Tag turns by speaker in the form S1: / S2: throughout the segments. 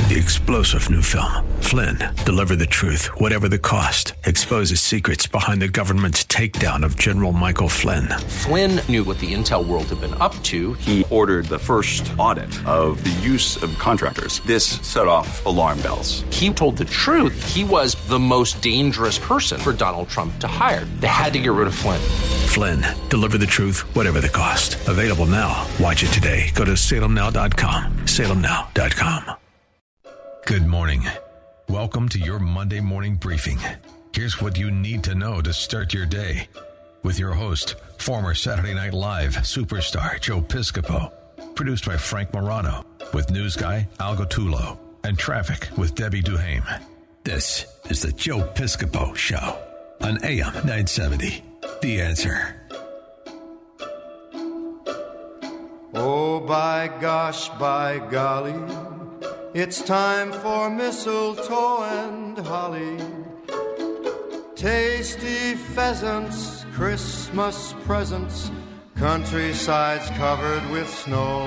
S1: The explosive new film, Flynn, deliver the truth, whatever the cost. Exposes secrets behind the government's takedown of General Michael Flynn.
S2: Flynn knew what the intel world had been up to.
S3: He ordered the first audit of the use of contractors. This set off alarm bells.
S2: He told the truth. He was the most dangerous person for Donald Trump to hire. They had to get rid of Flynn.
S1: Flynn, deliver the truth, whatever the cost. Available now. Watch it today. Go to salemnow.com. salemnow.com.
S4: Good morning. Welcome to your Monday morning briefing. Here's what you need to know to start your day. With your host, former Saturday Night Live superstar Joe Piscopo. Produced by Frank Morano. With news guy Al Gottulo. And traffic with Debbie Duhame. This is the Joe Piscopo Show on AM 970. The Answer.
S5: Oh, by gosh, by golly, it's time for mistletoe and holly. Tasty pheasants, Christmas presents, countrysides covered with snow.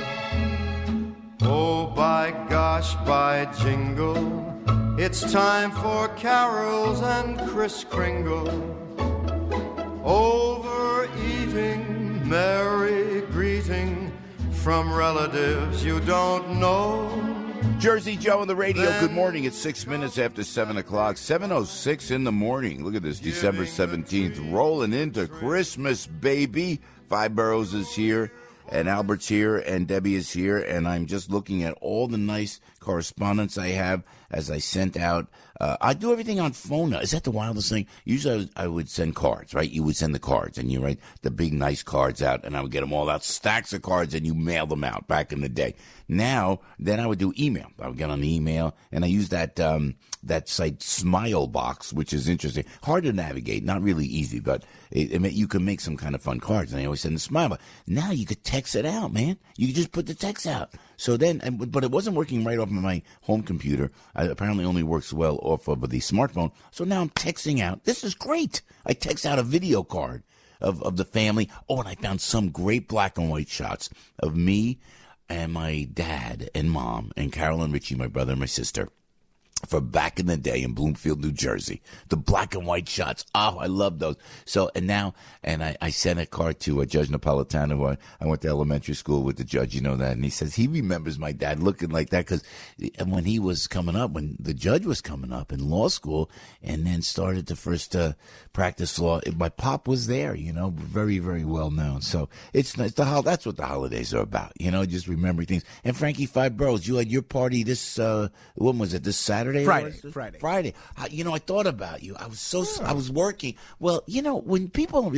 S5: Oh, by gosh, by jingle, it's time for carols and Kris Kringle. Overeating, merry greeting from relatives you don't know.
S6: Jersey Joe on the radio. Good morning. It's 6 minutes after 7 o'clock. 7:06 in the morning. Look at this, December 17th. Rolling into Christmas, baby. Five Boroughs is here, and Albert's here, and Debbie is here, and I'm just looking at all the nice correspondence I have as I sent out. I do everything on phone now. Is that the wildest thing? Usually I would send cards, right? You would send the cards, and you write the big, nice cards out, and I would get them all out, stacks of cards, and you mail them out back in the day. Now, then I would do email. I would get on the email, and I use that site Smilebox, which is interesting. Hard to navigate, not really easy, but you can make some kind of fun cards, and I always send the Smilebox. Now you could text it out, man. You could just put the text out. So then, but it wasn't working right off of my home computer. It apparently only works well off of the smartphone. So now I'm texting out. This is great. I text out a video card of the family. Oh, and I found some great black and white shots of me and my dad and mom and Carol and Richie, my brother and my sister, for back in the day in Bloomfield, New Jersey. The black and white shots. Oh, I love those. So, and I sent a card to Judge Napolitano, who I went to elementary school with the judge, you know that, and he says he remembers my dad looking like that because when he was coming up, when the judge was coming up in law school and then started to first practice law, my pop was there, you know, very, very well known. So it's nice. That's what the holidays are about, you know, just remembering things. And Frankie, Five Boroughs, you had your party this, when was it, this Saturday? Friday. You know, I thought about you. I was working. Well, you know, when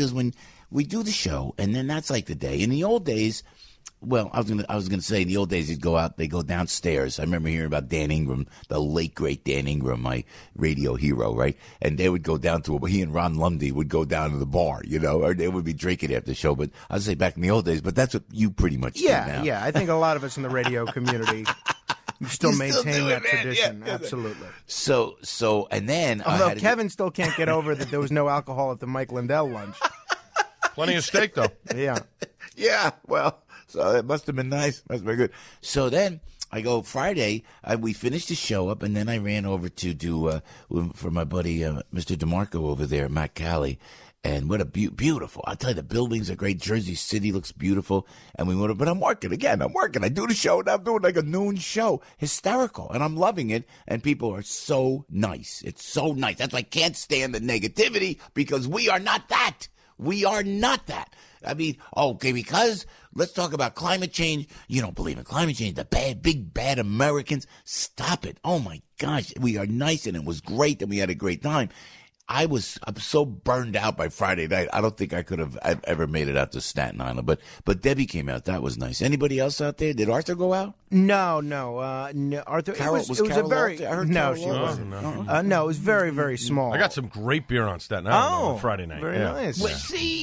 S6: we do the show, and then that's like the day. In the old days, well, I was gonna say in the old days they go downstairs. I remember hearing about Dan Ingram, the late great Dan Ingram, my radio hero, right? And they would go down he and Ron Lundy would go down to the bar, you know, or they would be drinking after the show. But I'd say back in the old days, but that's what you pretty much do now.
S7: Yeah. I think a lot of us in the radio community still maintain that tradition. Yeah. Absolutely.
S6: So, and then
S7: although Kevin still can't get over that there was no alcohol at the Mike Lindell lunch.
S8: Plenty of steak, though.
S7: Yeah.
S6: Yeah. Well, so it must have been nice. Must have been good. So then I go Friday. We finished the show up, and then I ran over to do for my buddy Mr. DeMarco over there, Matt Cali. And what a beautiful. I'll tell you, the buildings are great. Jersey City looks beautiful. And we went, but I'm working again. I do the show, and I'm doing like a noon show. Hysterical. And I'm loving it. And people are so nice. It's so nice. That's why I can't stand the negativity, because we are not that. We are not that. I mean, okay, because let's talk about climate change. You don't believe in climate change. The big bad Americans. Stop it. Oh, my gosh. We are nice, and it was great, and we had a great time. I'm so burned out by Friday night. I don't think I could have ever made it out to Staten Island. But Debbie came out. That was nice. Anybody else out there? Did Arthur go out?
S7: No. Arthur.
S6: Carol,
S7: it was a very. No, she wasn't. No, it was very, very small.
S8: I got some great beer on Staten Island on Friday night.
S7: Very nice.
S6: Well,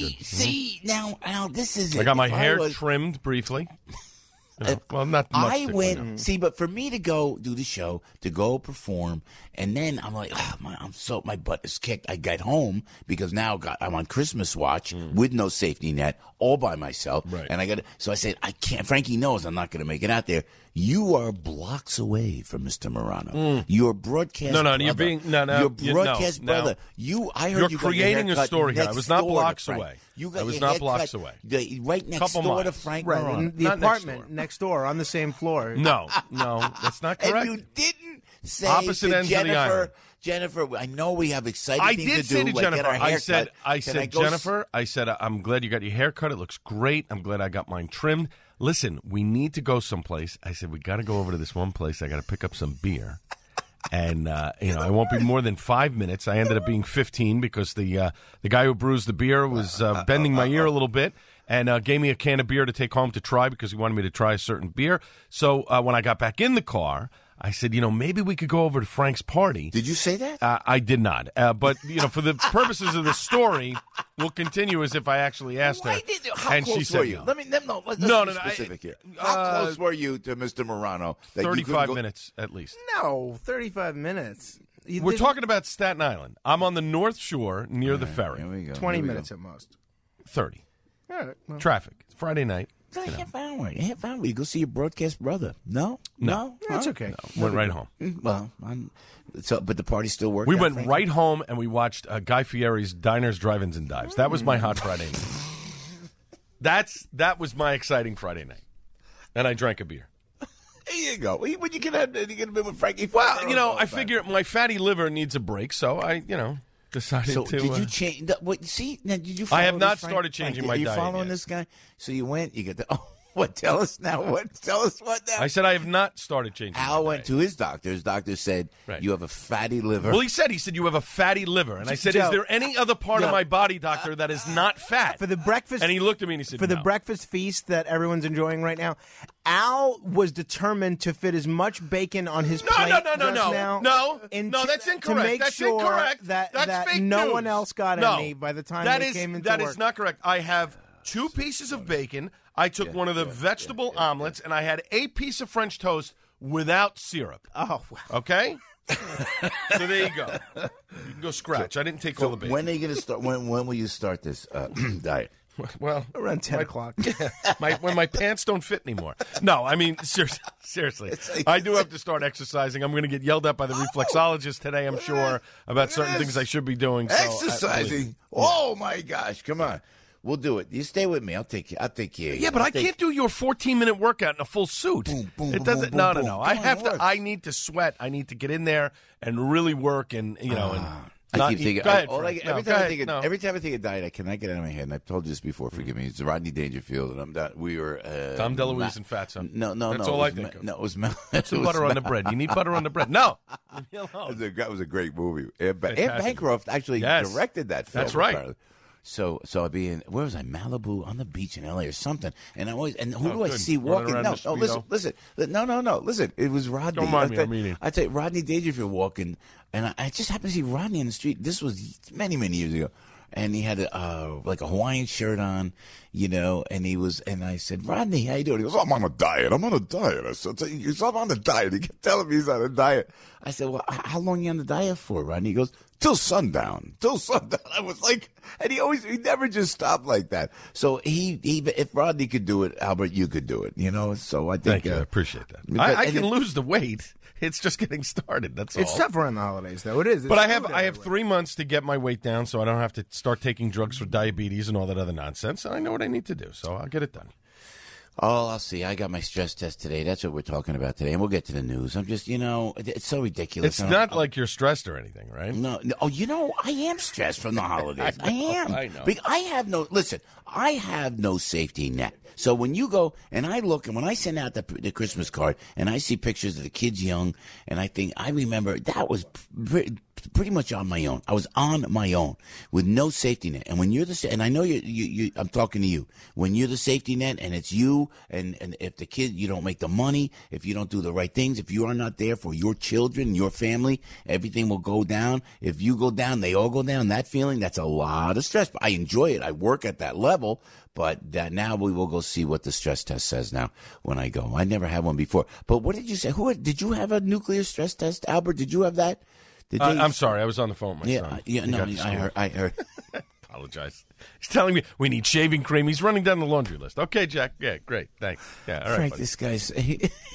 S6: see now, Al, this is it.
S8: I got my hair trimmed briefly. Well, not much.
S6: I went, but for me to go do the show, to go perform, and then I'm like, my butt is kicked. I got home because now I'm on Christmas watch with no safety net, all by myself.
S8: Right.
S6: And so I said, I can't. Frankie knows I'm not going to make it out there. You are blocks away from Mr. Morano. Your broadcast
S8: No,
S6: brother.
S8: you're being
S6: Your broadcast brother.
S8: You're
S6: I heard you got your
S8: creating a
S6: haircut
S8: story here. I
S6: next
S8: was not
S6: door to
S8: blocks
S6: Frank.
S8: away.
S6: You got
S8: I was
S6: your
S8: not
S6: haircut
S8: blocks away.
S6: Right next
S8: Couple
S6: door to
S8: miles.
S6: Frank
S7: Right,
S6: Morano.
S7: in the
S8: Not next
S7: apartment
S8: door.
S7: next door on the same floor.
S8: No, that's not correct.
S6: And you didn't say
S8: Opposite
S6: to
S8: ends of the island.
S6: Jennifer, I know we have exciting
S8: I
S6: things
S8: did
S6: to
S8: say
S6: do.
S8: to
S6: like
S8: Jennifer,
S6: get our
S8: I
S6: haircut.
S8: said,
S6: go
S8: Jennifer, I said, I'm glad you got your hair cut. It looks great. I'm glad I got mine trimmed. Listen, we need to go someplace. I said, we got to go over to this one place. I got to pick up some beer. And, I won't be more than 5 minutes. I ended up being 15 because the guy who brews the beer was bending my ear a little bit and gave me a can of beer to take home to try because he wanted me to try a certain beer. So when I got back in the car, I said, maybe we could go over to Frank's party.
S6: Did you say that?
S8: I did not. But, for the purposes of the story, we'll continue as if I actually asked her.
S6: How
S8: and
S6: close
S8: she said
S6: were you?
S8: no.
S6: Let's
S8: No,
S6: be
S8: no,
S6: specific here. How close were you to Mr. Morano? That you couldn't
S8: 35
S6: go-
S8: minutes at least.
S7: No, 35 minutes.
S8: We're talking about Staten Island. I'm on the North Shore near the ferry.
S6: Here we go.
S7: 20
S6: Here we
S7: minutes
S6: go.
S7: at most.
S8: 30.
S7: All right. Well,
S8: Traffic. Friday night.
S6: It's a half hour. You go see your broadcast brother. No?
S7: that's
S6: Huh?
S7: okay.
S8: Went right home.
S6: Well, but the party still worked.
S8: We
S6: out,
S8: went
S6: Frankie?
S8: right home and we watched Guy Fieri's Diners, Drive-Ins, and Dives. That was my hot Friday night. That was my exciting Friday night. And I drank a beer.
S6: There you go. When you get with Frankie.
S8: Well, I figure my fatty liver needs a break, so I, decided
S6: So
S8: to.
S6: did you change? See, now, did you?
S8: I have
S6: follow
S8: not
S6: this, Frank?
S8: started changing
S6: Frank,
S8: my
S6: are you
S8: diet
S6: following
S8: yet.
S6: this guy? So you went. You get the. Oh, what? Tell us now. What? Tell us what now.
S8: I said I have not started changing.
S6: Al
S8: my
S6: went
S8: diet.
S6: to his doctor. His doctor said
S8: Right.
S6: you have a fatty liver.
S8: Well, he said you have a fatty liver, and I said,
S7: Joe.
S8: is there any other part of
S7: Joe.
S8: my body, doctor, that is not fat?
S7: For the breakfast,
S8: And he looked at me and he said,
S7: for the
S8: no.
S7: breakfast feast that everyone's enjoying right now, Al was determined to fit as much bacon on his plate
S8: No,
S7: just now.
S8: No,
S7: into-
S8: that's incorrect.
S7: To make
S8: That's
S7: sure
S8: incorrect.
S7: that
S8: That's fake
S7: no
S8: news.
S7: one else got
S8: No.
S7: any by the time
S8: That
S7: they
S8: is-
S7: came into
S8: That
S7: work.
S8: is not correct. I have 2 pieces of bacon. I took one of the vegetable omelets, and I had a piece of French toast without syrup.
S7: Oh, wow.
S8: Okay? So there you go. You can go scratch. I didn't take all the bacon.
S6: When are you going to start? When will you start this diet?
S8: Well,
S7: Around 10 o'clock.
S8: when my pants don't fit anymore. No, I mean, seriously. I do have to start exercising. I'm going to get yelled at by the reflexologist today, I'm sure, about certain things I should be doing. So
S6: Exercising. Oh my gosh! Come on, we'll do it. You stay with me. I'll take you. I'll take care of you.
S8: Yeah, but
S6: I'll
S8: I
S6: take-
S8: can't do your 14-minute workout in a full suit.
S6: Boom, boom,
S8: It
S6: boom,
S8: doesn't.
S6: boom,
S8: No.
S6: boom.
S8: I
S6: Come
S8: have
S6: on,
S8: to.
S6: work.
S8: I need to sweat. I need to get in there and really work. And
S6: I
S8: not
S6: keep
S8: eat-
S6: thinking.
S8: Go ahead,
S6: all
S8: Frank.
S6: every
S8: No,
S6: time
S8: go
S6: I
S8: ahead.
S6: think.
S8: No.
S6: Every time I think of diet, I cannot get out of my head. And I've told you this before. Forgive me. It's Rodney Dangerfield, and I'm done. We were
S8: Tom DeLuise and Fatso.
S6: No.
S8: That's
S6: it
S8: all I
S6: was
S8: think of.
S6: No, it was
S8: Some butter on the bread. You need butter on the bread. No. Leave me alone.
S6: That was a great movie. Ed
S8: Fantastic.
S6: Bancroft actually
S8: Yes.
S6: directed that film.
S8: That's right.
S6: apparently. So I'd be in, where was I? Malibu, on the beach in LA or something. And who do I
S8: good.
S6: see
S8: Running
S6: walking?
S8: around
S6: No,
S8: in a Speedo.
S6: listen. No. Listen, it was Rodney.
S8: Don't mind me, I'm eating.
S6: I tell you, Rodney Dangerfield walking, and I just happened to see Rodney in the street. This was many, many years ago. And he had like a Hawaiian shirt on, and I said, Rodney, how you doing? He goes, I'm on a diet. I said, I'm on a diet. He kept telling me he's on a diet. I said, well, how long are you on the diet for, Rodney? He goes, till sundown. I was like, and he never just stopped like that. So if Rodney could do it, Albert, you could do it, So I think.
S8: Thank you. I appreciate that. I can lose the weight. It's just getting started. That's all.
S7: It's tough around the holidays, though. It is.
S8: But
S7: It's
S8: I
S7: food
S8: have
S7: everywhere.
S8: 3 months to get my weight down, so I don't have to start taking drugs for diabetes and all that other nonsense. And I know what I need to do, so I'll get it done.
S6: Oh, I'll see. I got my stress test today. That's what we're talking about today. And we'll get to the news. I'm just, it's so ridiculous.
S8: It's not like you're stressed or anything, right?
S6: No. Oh, I am stressed from the holidays. I am.
S8: I know.
S6: Because I have no safety net. So when you go, and I look, and when I send out the Christmas card, and I see pictures of the kids young, and I remember that was pretty much on my own. I was on my own with no safety net. And when you're and I know I'm talking to you. When you're the safety net, and it's you, and if the kid, you don't make the money, if you don't do the right things, if you are not there for your children, your family, everything will go down. If you go down, they all go down. That feeling, that's a lot of stress. But I enjoy it. I work at that level. But now we will go see what the stress test says now when I go. I never had one before. But what did you say? Did you have a nuclear stress test, Albert? Did you have that?
S8: I'm sorry. I was on the phone with my son.
S6: Yeah,
S8: He
S6: no,
S8: got to school.
S6: I heard.
S8: Apologize. He's telling me we need shaving cream. He's running down the laundry list. Okay, Jack. Yeah, great. Thanks. Yeah, all right.
S6: Frank,
S8: buddy.
S6: this guy's.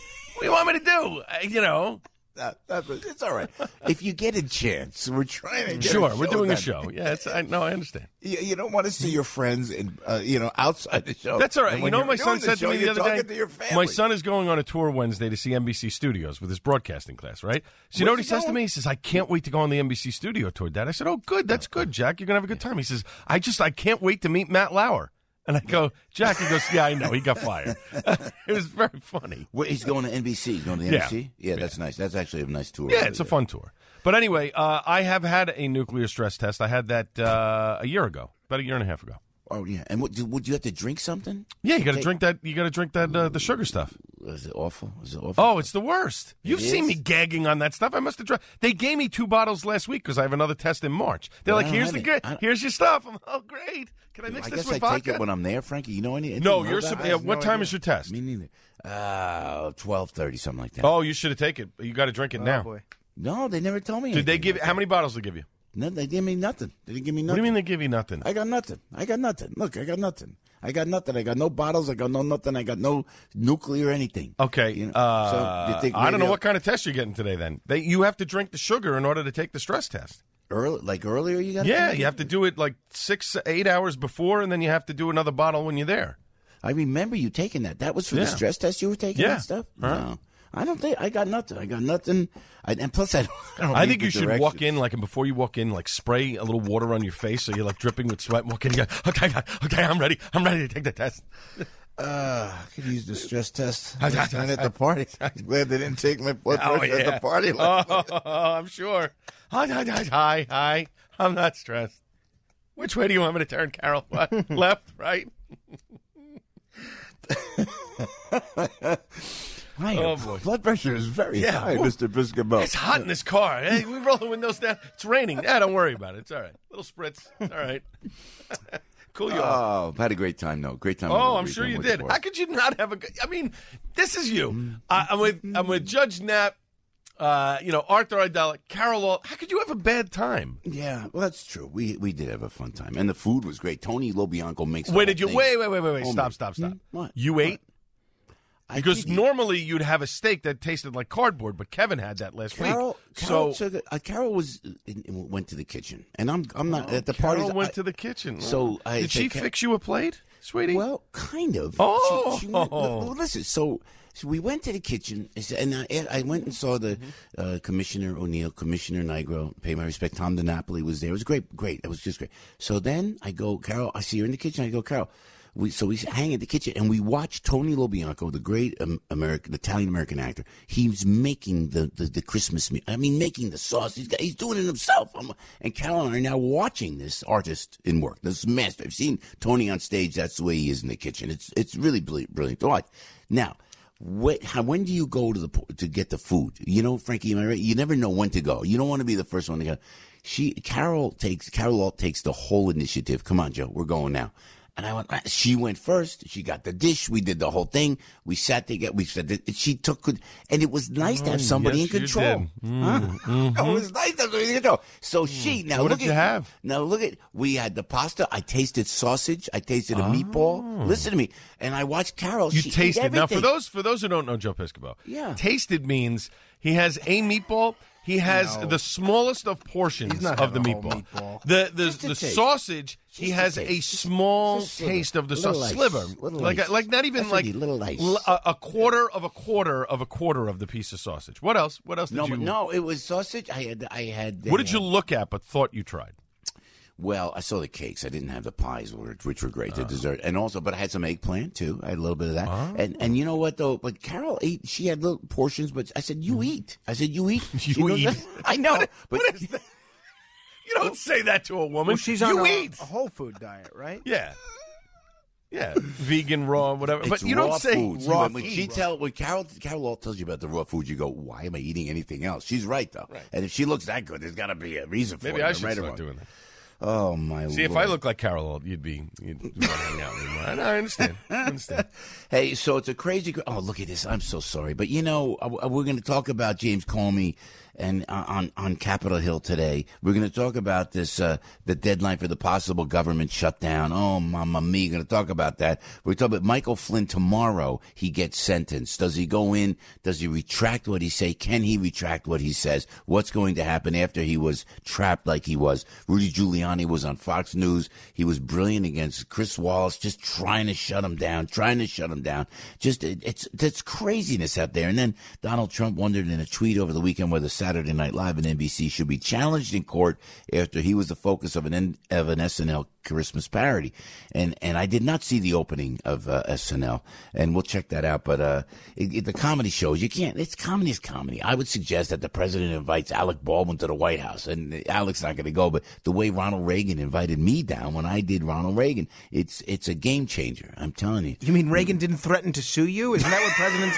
S8: do you want me to do?
S6: It's all right. If you get a chance, we're trying to get
S8: Sure, we're doing a show. Yeah, I understand.
S6: You don't want to see your friends, outside the show.
S8: That's all right. You know what my son said to me the other day?
S6: To your family.
S8: My son is going on a tour Wednesday to see NBC Studios with his broadcasting class, right? So you know what he says to me? He says, I can't wait to go on the NBC Studio tour, Dad. I said, oh, good. That's good, Jack. You're going to have a good time. He says, I can't wait to meet Matt Lauer. And I go, Jack, he goes, yeah, I know. He got fired. It was very funny.
S6: Wait, he's going to NBC. He's going to the NBC? Yeah, that's nice. That's actually a nice tour.
S8: Yeah, it's a fun tour. But anyway, I have had a nuclear stress test. I had that a year ago, about a year and a half ago.
S6: Oh, yeah. And would you have to drink something?
S8: Yeah, you got to drink that. You got to drink that the sugar stuff.
S6: Is it awful?
S8: Oh, it's the worst. You've seen me gagging on that stuff. I must have tried. They gave me 2 bottles last week because I have another test in March. They're like, here's your stuff. I'm, oh, great. Can I mix this with vodka?
S6: I take it when I'm there, Frankie. You know anything?
S8: No, what time is your test?
S6: Me neither. 12:30, something like that.
S8: Oh, you should have taken it. You got to drink it now.
S7: Boy.
S6: No, they never told me.
S8: Did they give? How many bottles did they give you?
S6: No, they gave me nothing. They didn't give me nothing.
S8: What do you mean they give you nothing?
S6: I got nothing. Look, I got nothing. I got no bottles. I got no nothing. I got no nuclear anything.
S8: Okay. I don't know what kind of test you're getting today. Then you have to drink the sugar in order to take the stress test.
S6: Earlier, you got.
S8: Yeah, you have to do it like 6-8 hours before, and then you have to do another bottle when you're there.
S6: I remember you taking that. That was for the stress test you were taking. That stuff. No. I don't think I got nothing. And plus, I don't.
S8: I think you should walk in and before you walk in, spray a little water on your face so you're dripping with sweat. Walk in, you go, okay, I'm ready to take the test.
S6: I could use the stress test. I at the party. I'm glad they didn't take my blood pressure at the party.
S8: I'm sure. Hi. I'm not stressed. Which way do you want me to turn, Carol? What? Left, right?
S6: My blood pressure is very high, Mr. Biscoe.
S8: It's hot in this car. Hey, we roll the windows down. It's raining. Yeah, don't worry about it. It's all right. Little spritz. It's all right. Cool you off.
S6: Oh, had a great time, though. Great time.
S8: Oh, I'm sure you did. How could you not have a good... I mean, this is you. I'm with Judge Knapp, Arthur Aidala, Carol Alt. How could you have a bad time?
S6: Yeah, well, that's true. We did have a fun time. And the food was great. Tony LoBianco makes
S8: Wait. Stop.
S6: What?
S8: You ate? Because normally you'd have a steak that tasted like cardboard, but Kevin had that last week.
S6: Carol went to the kitchen, and I'm not at the party.
S8: Carol went to the kitchen.
S6: So
S8: did she fix you a plate, sweetie?
S6: Well, kind of.
S8: Oh,
S6: listen. So we went to the kitchen, and I went and saw the Commissioner O'Neill, Commissioner Nigro. Pay my respect. Tom DiNapoli was there. It was great. It was just great. So then I go, Carol. I see her in the kitchen. I go, Carol. We hang at the kitchen and we watch Tony LoBianco, the great Italian-American actor. He's making the Christmas meal. I mean, making the sauce. He's doing it himself. And Carol and I are now watching this artist in work, this master. I've seen Tony on stage. That's the way he is in the kitchen. It's really brilliant to watch. Now, when do you go to get the food? You know, Frankie, am I right? You never know when to go. You don't want to be the first one to go. Carol Alt takes the whole initiative. Come on, Joe, we're going now. And she went first. She got the dish. We did the whole thing. We sat together. She took good. And it was nice to have somebody in control. It was nice to have somebody in control. So
S8: what did you have?
S6: Now look at, we had the pasta. I tasted sausage. I tasted a meatball. Listen to me. And I watched Carol.
S8: You tasted. Now, for those who don't know Joe Piscopo, tasted means he has a meatball. He has the smallest of portions of the meatball. The sausage, he has a small taste of the sausage. Sliver. Like not even like a quarter of a quarter of a quarter of the piece of sausage. What else? What else did you...
S6: No, it was sausage. I had
S8: what did you look at but thought you tried?
S6: Well, I saw the cakes. I didn't have the pies, which were great, the dessert. And also, but I had some eggplant, too. I had a little bit of that. And you know what, though? But Carol ate. She had little portions, but I said, you eat. You eat. I know. But
S8: what is that? You don't say that to a woman.
S7: Well, she's on
S8: a
S7: whole food diet, right?
S8: Yeah. Yeah, vegan, raw, whatever. But you don't say
S6: foods.
S8: Raw
S6: when
S8: food.
S6: When Carol all tells you about the raw food, you go, why am I eating anything else? She's right, though. Right. And if she looks that good, there's got to be a reason for it.
S8: Maybe I should start doing that.
S6: Oh, my Lord.
S8: See, if I look like Carol, you'd want to hang out with me. I understand.
S6: Hey, so it's a crazy... Oh, look at this. I'm so sorry. But, we're going to talk about James Comey and on Capitol Hill today. We're going to talk about this, the deadline for the possible government shutdown. Oh, mamma mia, going to talk about that. We're talking about Michael Flynn tomorrow. He gets sentenced. Does he go in? Does he retract what he say? Can he retract what he says? What's going to happen after he was trapped like he was? Rudy Giuliani was on Fox News. He was brilliant against Chris Wallace, just trying to shut him down. Just, it's craziness out there. And then Donald Trump wondered in a tweet over the weekend whether Saturday Night Live and NBC should be challenged in court after he was the focus of an SNL Christmas parody. And I did not see the opening of SNL, and we'll check that out. But the comedy shows, you can't, comedy is comedy. I would suggest that the president invites Alec Baldwin to the White House, and Alec's not going to go, but the way Ronald Reagan invited me down when I did Ronald Reagan, it's a game changer. I'm telling you.
S7: You mean Reagan didn't threaten to sue you? Isn't that what presidents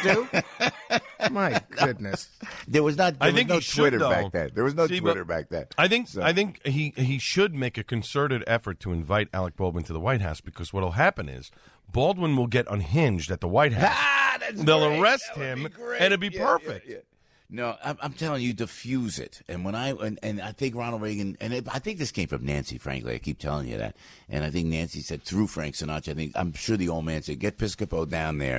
S7: do? My goodness.
S6: There was no Twitter back then. There was no
S8: See,
S6: Twitter back then.
S8: I think he should make a concerted effort to invite Alec Baldwin to the White House, because what will happen is Baldwin will get unhinged at the White House. They'll arrest him, and it'll be perfect.
S6: Yeah. No, I'm telling you, diffuse it. And when I think Ronald Reagan, I think this came from Nancy, frankly. I keep telling you that. And I think Nancy said through Frank Sinatra, I'm sure the old man said, get Piscopo down there,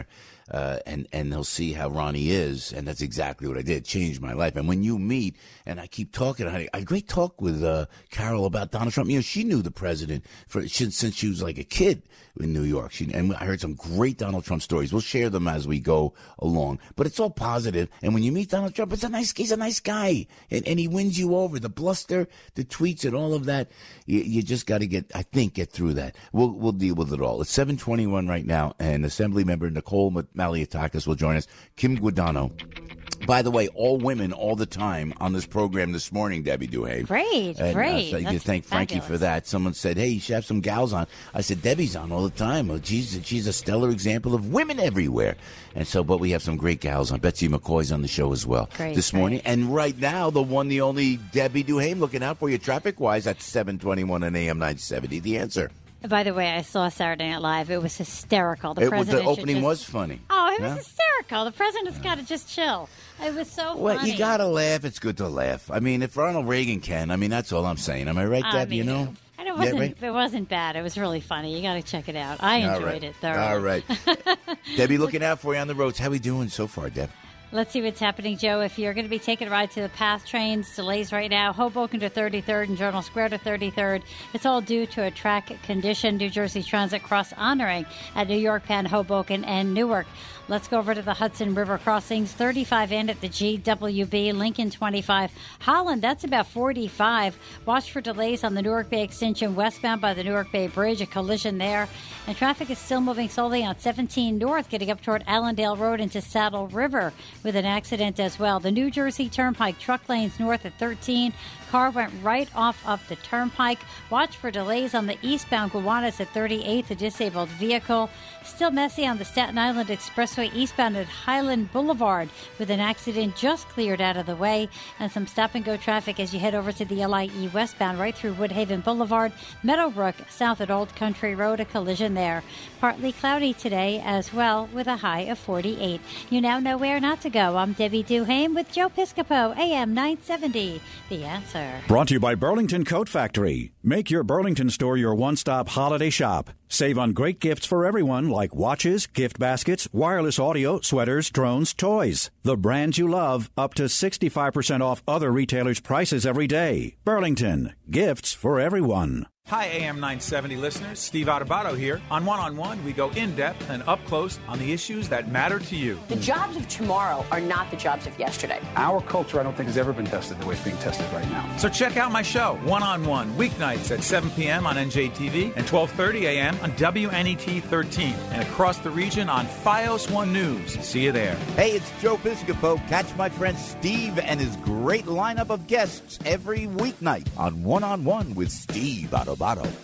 S6: and they'll see how Ronnie is. And that's exactly what I did. Changed my life. And when you meet, and I keep talking, I had a great talk with Carol about Donald Trump. You know, she knew the president since she was like a kid in New York. And I heard some great Donald Trump stories. We'll share them as we go along. But it's all positive. And when you meet Donald Trump, he's a nice guy. And he wins you over. The bluster, the tweets, and all of that, you just got to get through that. We'll deal with it all. It's 7:21 right now, and Assembly member Nicole Malliotakis will join us. Kim Guadagno. By the way, all women all the time on this program this morning, Debbie Duhame.
S9: Great.
S6: Thank Frankie for that. Someone said, hey, you should have some gals on. I said, Debbie's on all the time. Oh, she's a stellar example of women everywhere. And so, but we have some great gals on. Betsy McCoy's on the show as well this morning. And right now, the one, the only Debbie Duhame looking out for you traffic-wise at 7:21 on AM 970. The Answer.
S9: By the way, I saw Saturday Night Live. It was hysterical. The
S6: opening was funny.
S9: Oh, it was hysterical. The president's got to just chill. It was so funny.
S6: Well, you got to laugh. It's good to laugh. I mean, if Ronald Reagan can, that's all I'm saying. Am I right, Deb? You know?
S9: And it wasn't bad. It was really funny. You got to check it out. I enjoyed it thoroughly.
S6: All right. Debbie, looking out for you on the roads. How we doing so far, Deb?
S9: Let's see what's happening, Joe. If you're going to be taking a ride to the PATH trains, delays right now, Hoboken to 33rd and Journal Square to 33rd. It's all due to a track condition. New Jersey Transit cross-honoring at New York Penn, Hoboken, and Newark. Let's go over to the Hudson River crossings. 35 and at the GWB, Lincoln 25. Holland, that's about 45. Watch for delays on the Newark Bay extension westbound by the Newark Bay Bridge, a collision there. And traffic is still moving slowly on 17 North, getting up toward Allendale Road into Saddle River with an accident as well. The New Jersey Turnpike, truck lanes north at 13. Car went right off of the turnpike. Watch for delays on the eastbound Gowanus at 38th, a disabled vehicle. Still messy on the Staten Island Expressway eastbound at Highland Boulevard with an accident just cleared out of the way, and some stop-and-go traffic as you head over to the LIE westbound right through Woodhaven Boulevard. Meadowbrook south at Old Country Road, a collision there. Partly cloudy today as well with a high of 48. You now know where not to go. I'm Debbie Duhame with Joe Piscopo, AM 970. The Answer.
S10: Brought to you by Burlington Coat Factory. Make your Burlington store your one-stop holiday shop. Save on great gifts for everyone like watches, gift baskets, wireless audio, sweaters, drones, toys. The brands you love, up to 65% off other retailers' prices every day. Burlington, gifts for everyone.
S11: Hi, AM 970 listeners. Steve Adubato here. On One-on-One, we go in-depth and up-close on the issues that matter to you.
S12: The jobs of tomorrow are not the jobs of yesterday.
S13: Our culture, I don't think, has ever been tested the way it's being tested right now.
S11: So check out my show, One-on-One, weeknights at 7 p.m. on NJTV and 12:30 a.m. on WNET 13 and across the region on Fios One News. See you there.
S6: Hey, it's Joe Piscopo. Catch my friend Steve and his great lineup of guests every weeknight on One-on-One with Steve Adubato.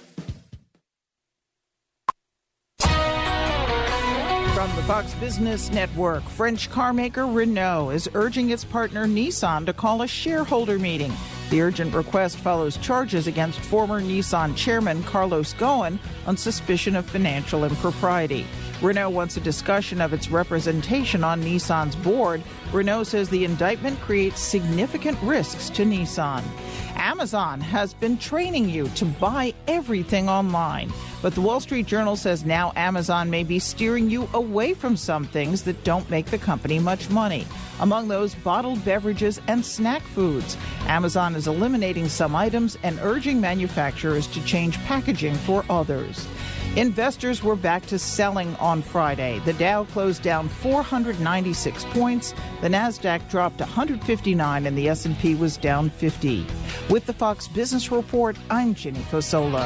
S14: From the Fox Business Network, French carmaker Renault is urging its partner Nissan to call a shareholder meeting. The urgent request follows charges against former Nissan chairman Carlos Ghosn on suspicion of financial impropriety. Renault wants a discussion of its representation on Nissan's board. Renault says the indictment creates significant risks to Nissan. Amazon has been training you to buy everything online. But the Wall Street Journal says now Amazon may be steering you away from some things that don't make the company much money. Among those, bottled beverages and snack foods. Amazon is eliminating some items and urging manufacturers to change packaging for others. Investors were back to selling on Friday. The Dow closed down 496 points. The Nasdaq dropped 159 and the S&P was down 50. With the Fox Business Report, I'm Ginny Cosola.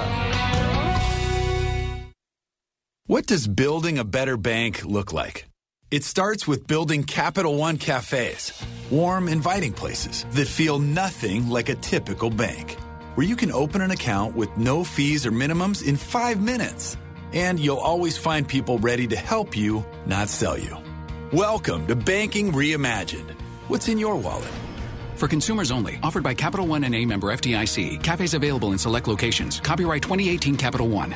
S15: What does building a better bank look like? It starts with building Capital One cafes, warm, inviting places that feel nothing like a typical bank, where you can open an account with no fees or minimums in 5 minutes. And you'll always find people ready to help you, not sell you. Welcome to Banking Reimagined. What's in your wallet?
S16: For consumers only. Offered by Capital One N.A. member FDIC. Cafes available in select locations. Copyright 2018 Capital One.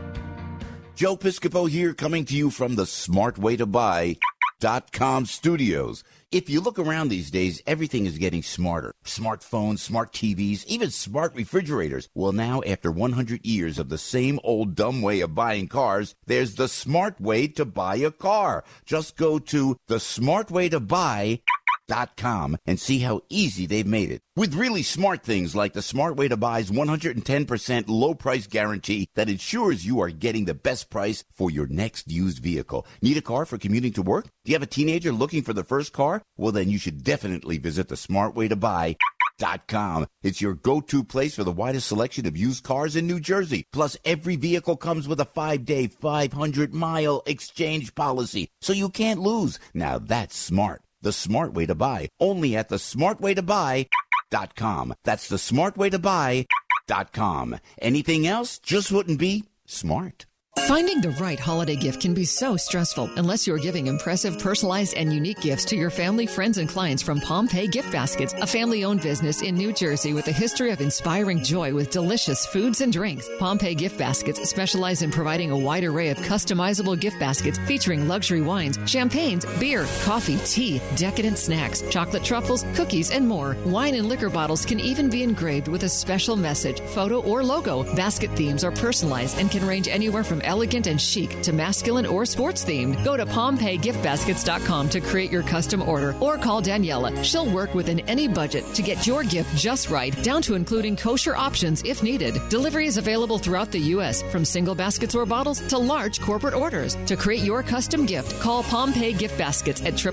S6: Joe Piscopo here, coming to you from the smartwaytobuy.com studios. If you look around these days, everything is getting smarter. Smartphones, smart TVs, even smart refrigerators. Well, now, after 100 years of the same old dumb way of buying cars, there's the smart way to buy a car. Just go to thesmartwaytobuy.com and see how easy they've made it. With really smart things like the Smart Way to Buy's 110% low price guarantee that ensures you are getting the best price for your next used vehicle. Need a car for commuting to work? Do you have a teenager looking for the first car? Well, then you should definitely visit the smartwaytobuy.com. It's your go-to place for the widest selection of used cars in New Jersey. Plus, every vehicle comes with a 5-day, 500-mile exchange policy, so you can't lose. Now that's smart. The Smart Way to Buy, only at the smartwaytobuy.com. That's the smartwaytobuy.com. Anything else just wouldn't be smart.
S17: Finding the right holiday gift can be so stressful unless you're giving impressive, personalized, and unique gifts to your family, friends, and clients from Pompeii Gift Baskets, a family-owned business in New Jersey with a history of inspiring joy with delicious foods and drinks. Pompeii Gift Baskets specialize in providing a wide array of customizable gift baskets featuring luxury wines, champagnes, beer, coffee, tea, decadent snacks, chocolate truffles, cookies, and more. Wine and liquor bottles can even be engraved with a special message, photo, or logo. Basket themes are personalized and can range anywhere from elegant and chic to masculine or sports themed. Go to PompeiiGiftBaskets.com to create your custom order or call Daniela. She'll work within any budget to get your gift just right, down to including kosher options if needed. Delivery is available throughout the U.S., from single baskets or bottles to large corporate orders. To create your custom gift, call Pompeii Gift Baskets at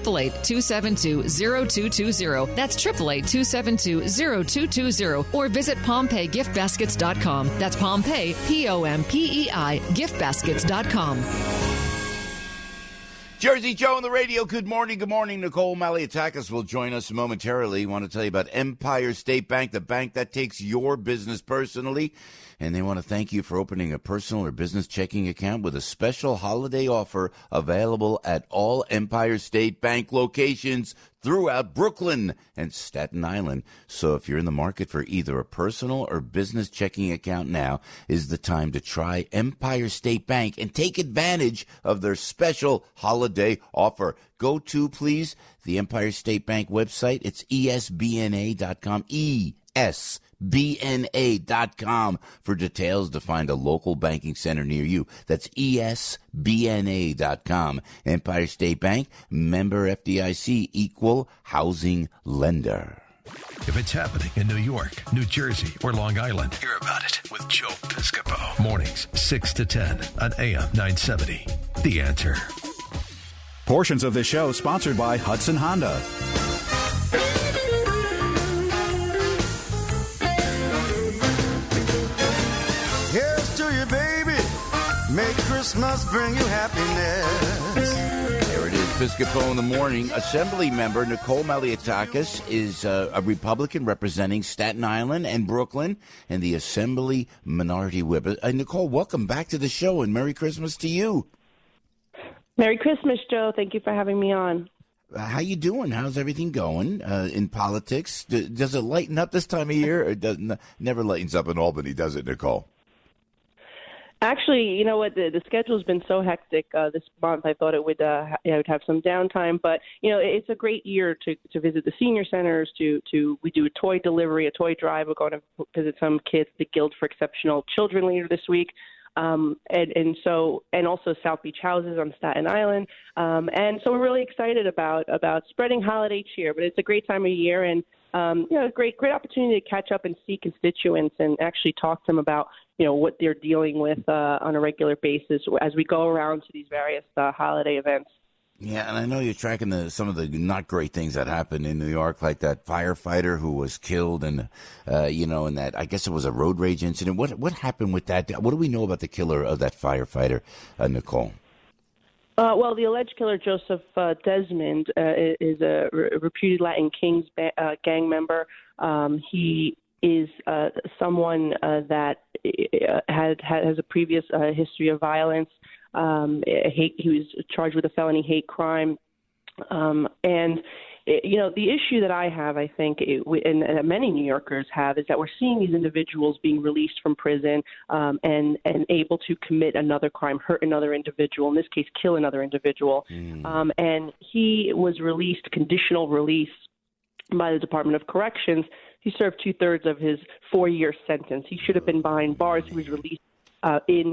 S17: 888-272-0220. That's 888-272-0220. Or visit PompeiiGiftBaskets.com. That's Pompeii, Pompei, giftbaskets.com.
S6: Jersey Joe on the radio. Good morning. Good morning. Nicole Malliotakis will join us momentarily. Want to tell you about Empire State Bank, the bank that takes your business personally. And they want to thank you for opening a personal or business checking account with a special holiday offer available at all Empire State Bank locations throughout Brooklyn and Staten Island. So if you're in the market for either a personal or business checking account, now is the time to try Empire State Bank and take advantage of their special holiday offer. Go to, please, the Empire State Bank website. It's esbna.com. ESBNA.com for details to find a local banking center near you. That's ESBNA.com. Empire State Bank, member FDIC, equal housing lender.
S4: If it's happening in New York, New Jersey, or Long Island, hear about it with Joe Piscopo. Mornings, 6 to 10 on AM 970. The Answer.
S10: Portions of this show sponsored by Hudson Honda.
S5: Here's to you, baby. May Christmas bring you happiness.
S6: There it is, Piscopo in the morning. Assembly member Nicole Malliotakis is a Republican representing Staten Island and Brooklyn and the Assembly Minority Whip. Nicole, welcome back to the show and Merry Christmas to you.
S18: Merry Christmas, Joe. Thank you for having me on.
S6: How you doing? How's everything going in politics? Does it lighten up this time of year? Or never lightens up in Albany, does it, Nicole?
S18: Actually, you know what? The schedule's been so hectic this month. I thought it would I would have some downtime, but you know, it's a great year to visit the senior centers. We do a toy delivery, a toy drive. We're going to visit some kids, the Guild for Exceptional Children, later this week. And also South Beach Houses on Staten Island. And so we're really excited about spreading holiday cheer. But it's a great time of year, and a great opportunity to catch up and see constituents and actually talk to them about what they're dealing with on a regular basis as we go around to these various holiday events.
S6: Yeah, and I know you're tracking some of the not great things that happened in New York, like that firefighter who was killed, and and that I guess it was a road rage incident. What happened with that? What do we know about the killer of that firefighter, Nicole?
S18: Well, the alleged killer, Joseph Desmond, is a reputed Latin Kings gang member. He is someone that has a previous history of violence. He was charged with a felony hate crime. The issue that I have, I think, and many New Yorkers have, is that we're seeing these individuals being released from prison and able to commit another crime, hurt another individual, in this case, kill another individual. And he was released, conditional release, by the Department of Corrections. He served 2/3 of his 4-year sentence. He should have been behind bars. He was released in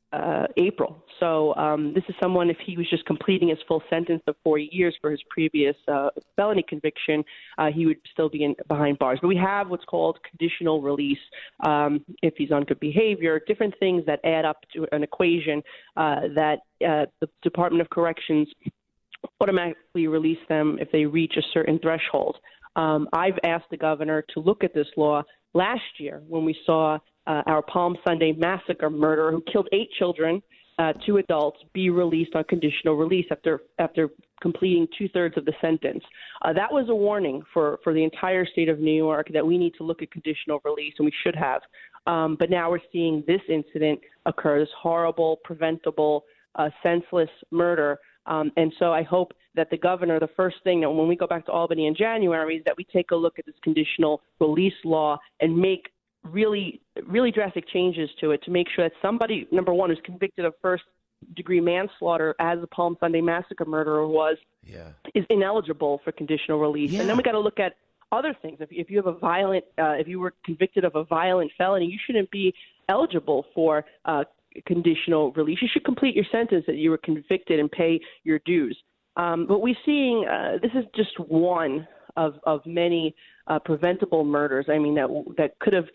S18: April. So this is someone, if he was just completing his full sentence of 4 years for his previous felony conviction, he would still be behind bars. But we have what's called conditional release if he's on good behavior, different things that add up to an equation that the Department of Corrections automatically release them if they reach a certain threshold. I've asked the governor to look at this law last year when we saw our Palm Sunday massacre murderer who killed 8 children, 2 adults, be released on conditional release after completing 2/3 of the sentence. That was a warning for the entire state of New York that we need to look at conditional release, and we should have. But now we're seeing this incident occur, this horrible, preventable, senseless murder. And so I hope that the governor, the first thing that when we go back to Albany in January, is that we take a look at this conditional release law and make really, really drastic changes to it to make sure that somebody, number one, who's convicted of first-degree manslaughter, as the Palm Sunday massacre murderer was, is ineligible for conditional release. And then we got to look at other things. If you have if you were convicted of a violent felony, you shouldn't be eligible for conditional release. You should complete your sentence that you were convicted and pay your dues. But we're seeing this is just one of many preventable murders. I mean, that could have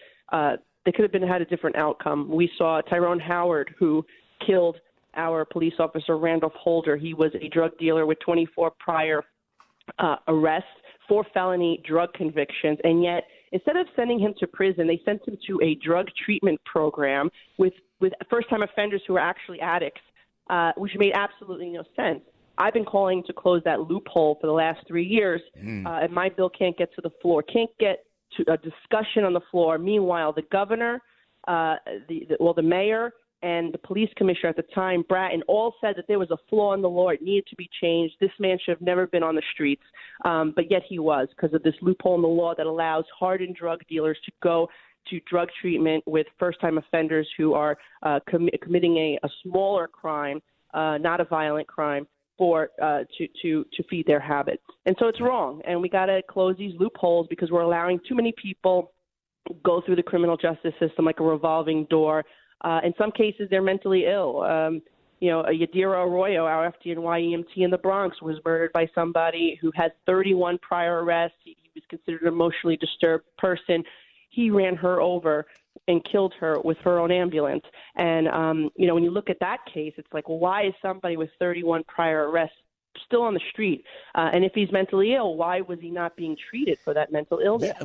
S18: had a different outcome. We saw Tyrone Howard, who killed our police officer Randolph Holder. He was a drug dealer with 24 prior arrests, 4 felony drug convictions, and yet instead of sending him to prison, they sent him to a drug treatment program with first-time offenders who are actually addicts, which made absolutely no sense. I've been calling to close that loophole for the last 3 years, and my bill can't get to the floor, can't get to a discussion on the floor. Meanwhile, the governor, the mayor, and the police commissioner at the time, Bratton, all said that there was a flaw in the law. It needed to be changed. This man should have never been on the streets, but yet he was, because of this loophole in the law that allows hardened drug dealers to go to drug treatment with first-time offenders who are committing a smaller crime, not a violent crime, to feed their habit. And so it's wrong, and we got to close these loopholes because we're allowing too many people go through the criminal justice system like a revolving door. In some cases, they're mentally ill. Yadira Arroyo, our FDNY EMT in the Bronx, was murdered by somebody who had 31 prior arrests. He was considered an emotionally disturbed person. He ran her over and killed her with her own ambulance. And, when you look at that case, it's like, well, why is somebody with 31 prior arrests still on the street? And if he's mentally ill, why was he not being treated for that mental illness?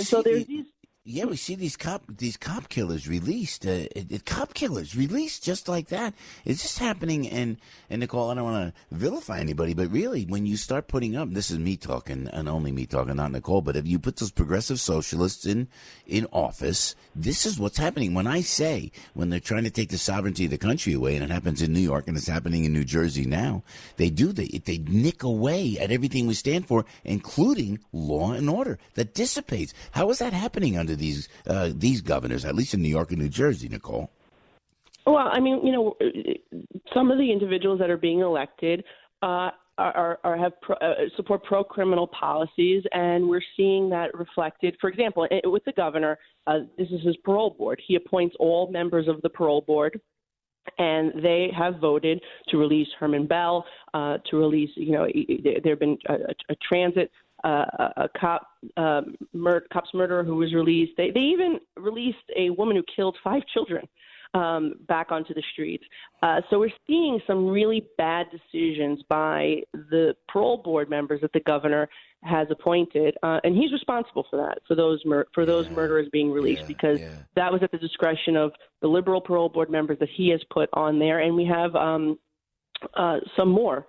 S6: Yeah, we see these cop killers released. Cop killers released just like that. It's just happening. And Nicole, I don't want to vilify anybody, but really, when you start putting up, this is me talking, and only me talking, not Nicole, but if you put those progressive socialists in office, this is what's happening. When I say, when they're trying to take the sovereignty of the country away, and it happens in New York, and it's happening in New Jersey now, they nick away at everything we stand for, including law and order, that dissipates. How is that happening under these governors, at least in New York and New Jersey, Nicole?
S18: Well, I mean, some of the individuals that are being elected support pro-criminal policies, and we're seeing that reflected. For example, with the governor, this is his parole board. He appoints all members of the parole board, and they have voted to release Herman Bell, to release. There have been a transit. A cop's murderer who was released. They even released a woman who killed 5 children back onto the streets. So we're seeing some really bad decisions by the parole board members that the governor has appointed, and he's responsible for that, for those murderers being released, because that was at the discretion of the liberal parole board members that he has put on there, and we have some more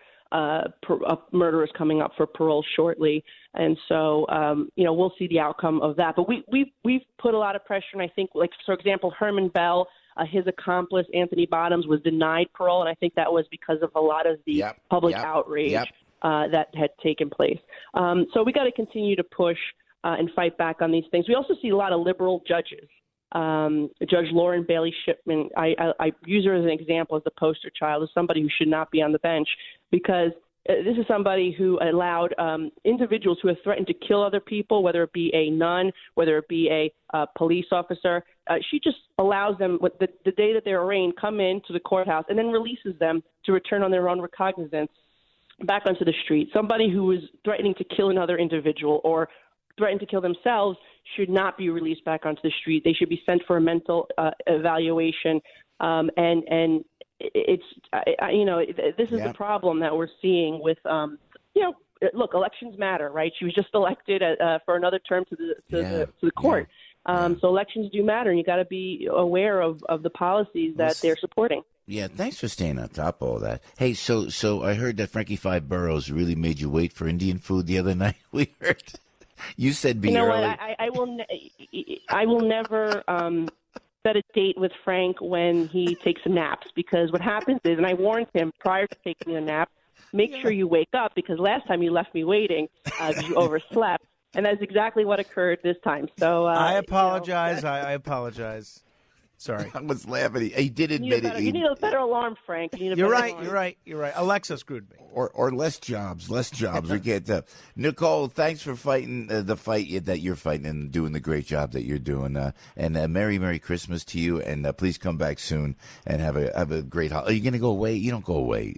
S18: murderers coming up for parole shortly, and so we'll see the outcome of that. But we've put a lot of pressure, and I think, like, for example, Herman Bell, his accomplice Anthony Bottoms was denied parole, and I think that was because of a lot of the public outrage that had taken place. So we got to continue to push and fight back on these things. We also see a lot of liberal judges. Judge Lauren Bailey Shipman, I use her as an example, as the poster child, as somebody who should not be on the bench, because this is somebody who allowed individuals who have threatened to kill other people, whether it be a nun, whether it be a police officer. She just allows them, the day that they're arraigned, come into the courthouse and then releases them to return on their own recognizance back onto the street. Somebody who is threatening to kill another individual or threatened to kill themselves should not be released back onto the street. They should be sent for a mental evaluation. And it's, this is the problem that we're seeing with, look, elections matter, right? She was just elected for another term to the court. So elections do matter, and you got to be aware of the policies that they're supporting.
S6: Yeah, thanks for staying on top of all that. Hey, so I heard that Frankie Five Boroughs really made you wait for Indian food the other night. We heard you said be early.
S18: What? I will never set a date with Frank when he takes naps, because what happens is, and I warned him prior to taking a nap, make sure you wake up, because last time you left me waiting, you overslept. And that's exactly what occurred this time. So
S7: I apologize. I apologize. Sorry.
S6: I was laughing. He did admit it.
S18: You need a better alarm, Frank.
S7: You're right. Alexa screwed me.
S6: Or less jobs. We can't tell. Nicole, thanks for fighting the fight that you're fighting and doing the great job that you're doing. And Merry Christmas to you. And please come back soon and have a great holiday. Are you going to go away? You don't go away.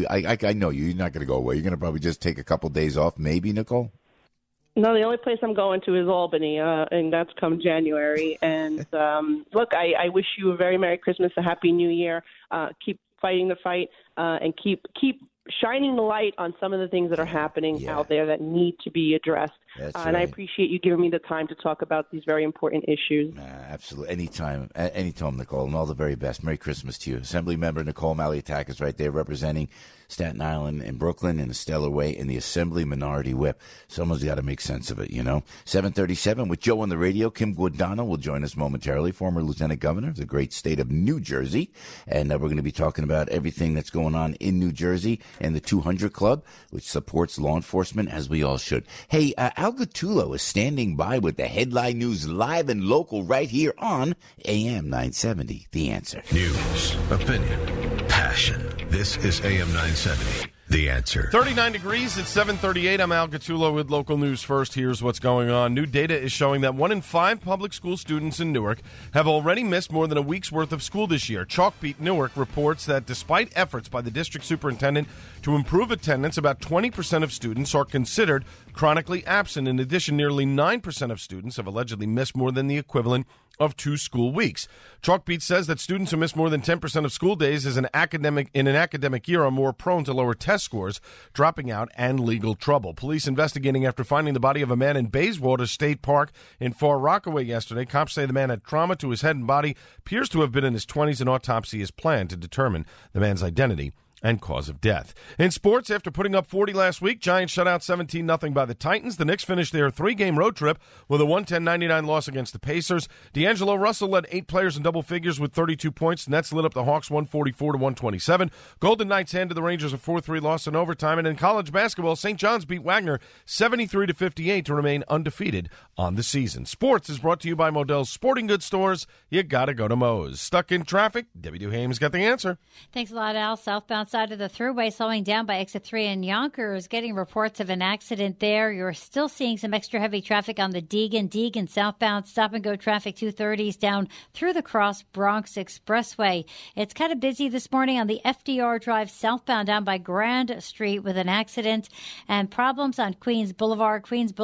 S6: I know you. You're not going to go away. You're going to probably just take a couple days off, maybe, Nicole?
S18: No, the only place I'm going to is Albany, and that's come January. And look, I wish you a very Merry Christmas, a Happy New Year. Keep fighting the fight, and keep shining the light on some of the things that are happening out there that need to be addressed. And I appreciate you giving me the time to talk about these very important issues.
S6: Absolutely. Anytime, Nicole, and all the very best. Merry Christmas to you. Assemblymember Nicole Maliotakis is right there representing Staten Island and Brooklyn in a stellar way in the Assembly Minority Whip. Someone's got to make sense of it, 7:37 with Joe on the radio. Kim Guadagno will join us momentarily, former Lieutenant Governor of the great state of New Jersey. And we're going to be talking about everything that's going on in New Jersey and the 200 Club, which supports law enforcement, as we all should. Hey, Al Gattullo is standing by with the headline news live and local right here on AM 970, The Answer.
S4: News, opinion, passion. This is AM 970, The Answer.
S8: 39 degrees at 7:38. I'm Al Gattullo with local news first. Here's what's going on. New data is showing that 1 in 5 public school students in Newark have already missed more than a week's worth of school this year. Chalkbeat Newark reports that despite efforts by the district superintendent to improve attendance, about 20% of students are considered chronically absent. In addition, nearly 9% of students have allegedly missed more than the equivalent of 2 school weeks. Chalkbeat says that students who miss more than 10% of school days in an academic year are more prone to lower test scores, dropping out, and legal trouble. Police investigating after finding the body of a man in Bayswater State Park in Far Rockaway yesterday. Cops say the man had trauma to his head and body, appears to have been in his 20s. An autopsy is planned to determine the man's identity and cause of death. In sports, after putting up 40 last week, Giants shut out 17-0 by the Titans. The Knicks finished their 3-game road trip with a 110-99 loss against the Pacers. D'Angelo Russell led 8 players in double figures with 32 points. Nets lit up the Hawks 144-127. Golden Knights handed the Rangers a 4-3 loss in overtime. And in college basketball, St. John's beat Wagner 73-58 to remain undefeated on the season. Sports is brought to you by Modell's Sporting Goods Stores. You gotta go to Moe's. Stuck in traffic? Debbie Duhame's got the answer.
S9: Thanks a lot, Al. Southbound side of the thruway slowing down by exit 3 in Yonkers. Getting reports of an accident there. You're still seeing some extra heavy traffic on the Deegan southbound stop-and-go traffic 230s down through the Cross Bronx Expressway. It's kind of busy this morning on the FDR Drive southbound down by Grand Street with an accident and problems on Queens Boulevard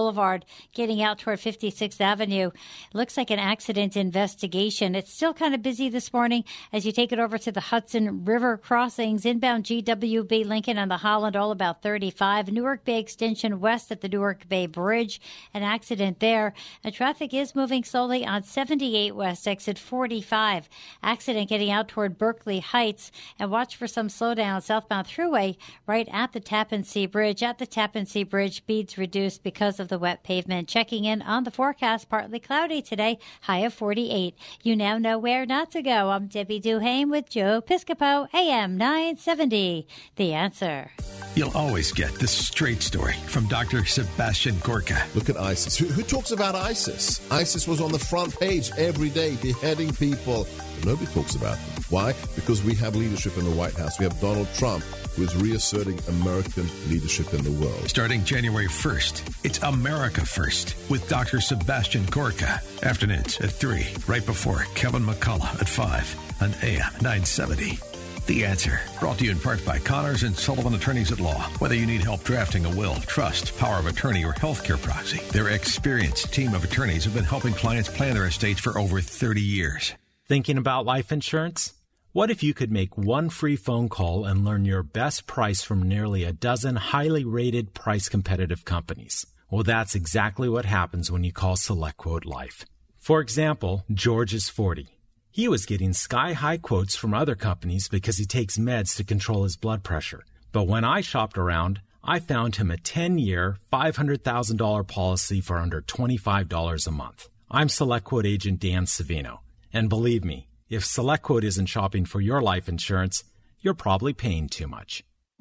S9: getting out toward 56th Avenue. Looks like an accident investigation. It's still kind of busy this morning as you take it over to the Hudson River crossings. Inbound GWB Lincoln and the Holland, all about 35. Newark Bay Extension west at the Newark Bay Bridge. An accident there. And traffic is moving slowly on 78 west, exit 45. Accident getting out toward Berkeley Heights. And watch for some slowdown southbound thruway right at the Tappan Zee Bridge. At the Tappan Zee Bridge, speeds reduced because of the wet pavement. Checking in on the forecast, partly cloudy today, high of 48. You now know where not to go. I'm Debbie Duhame with Joe Piscopo, AM 970. The Answer.
S4: You'll always get the straight story from Dr. Sebastian Gorka.
S19: Look at ISIS. Who talks about ISIS? ISIS was on the front page every day, beheading people. But nobody talks about them. Why? Because we have leadership in the White House. We have Donald Trump, who is reasserting American leadership in the world.
S4: Starting January 1st, it's America First with Dr. Sebastian Gorka. Afternoons at 3, right before Kevin McCullough at 5 on AM 970. The Answer, brought to you in part by Connors and Sullivan Attorneys at Law. Whether you need help drafting a will, trust, power of attorney, or healthcare proxy, their experienced team of attorneys have been helping clients plan their estates for over 30 years.
S20: Thinking about life insurance? What if you could make one free phone call and learn your best price from nearly a dozen highly rated, price-competitive companies? Well, that's exactly what happens when you call SelectQuote Life. For example, George is 40. He was getting sky-high quotes from other companies because he takes meds to control his blood pressure. But when I shopped around, I found him a 10-year, $500,000 policy for under $25 a month. I'm SelectQuote agent Dan Savino. And believe me, if SelectQuote isn't shopping for your life insurance, you're probably paying too much.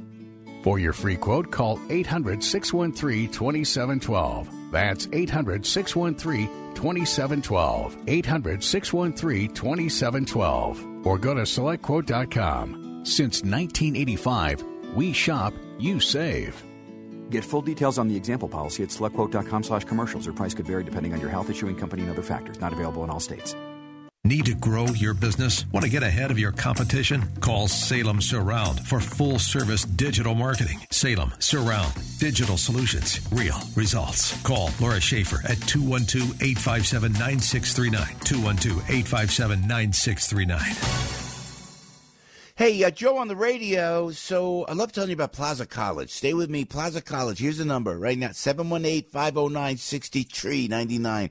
S21: For your free quote, call 800-613-2712. That's 800-613-2712. 800-613-2712. Or go to SelectQuote.com. Since 1985, we shop, you save.
S22: Get full details on the example policy at SelectQuote.com/commercials. Or price could vary depending on your health, issuing company, and other factors. Not available in all states.
S4: Need to grow your business? Want to get ahead of your competition? Call Salem Surround for full-service digital marketing. Salem Surround. Digital solutions. Real results. Call Laura Schaefer at 212-857-9639. 212-857-9639.
S6: Hey, Joe on the radio. So I love telling you about Plaza College. Stay with me. Plaza College. Here's the number right now. 718-509-6399.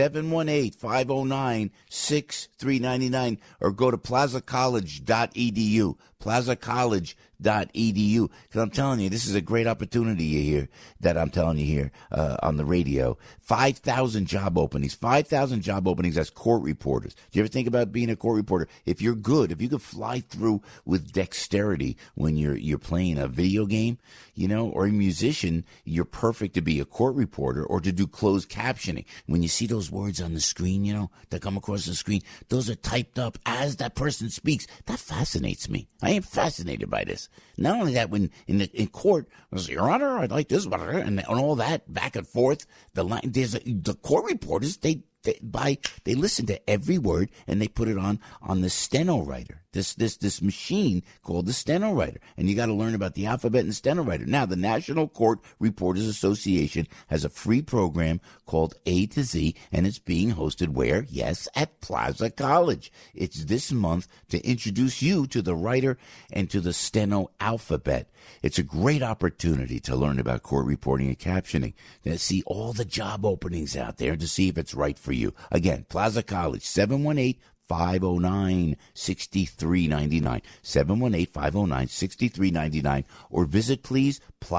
S6: 718-509-6399. Or go to plazacollege.edu. plazacollege.edu. Because I'm telling you, this is a great opportunity here that I'm telling you here on the radio. 5,000 job openings. 5,000 job openings as court reporters. Do you ever think about being a court reporter? If you're good, if you could fly through with dexterity when you're playing a video game, you know, or a musician, you're perfect to be a court reporter or to do closed captioning. When you see those words on the screen, you know, that come across the screen, those are typed up as that person speaks. That fascinates me. I am fascinated by this. Not only that, when in court, Your Honor, I'd like this, and all that back and forth. The court reporters, they listen to every word and they put it on the steno writer. This machine called the steno writer. And you got to learn about the alphabet and steno writer. Now, the National Court Reporters Association has a free program called A to Z, and it's being hosted where? Yes, at Plaza College. It's this month to introduce you to the writer and to the steno alphabet. It's a great opportunity to learn about court reporting and captioning, to see all the job openings out there, and to see if it's right for you. Again, Plaza College, 718-509-6399. 718-509-6399. Or visit, please,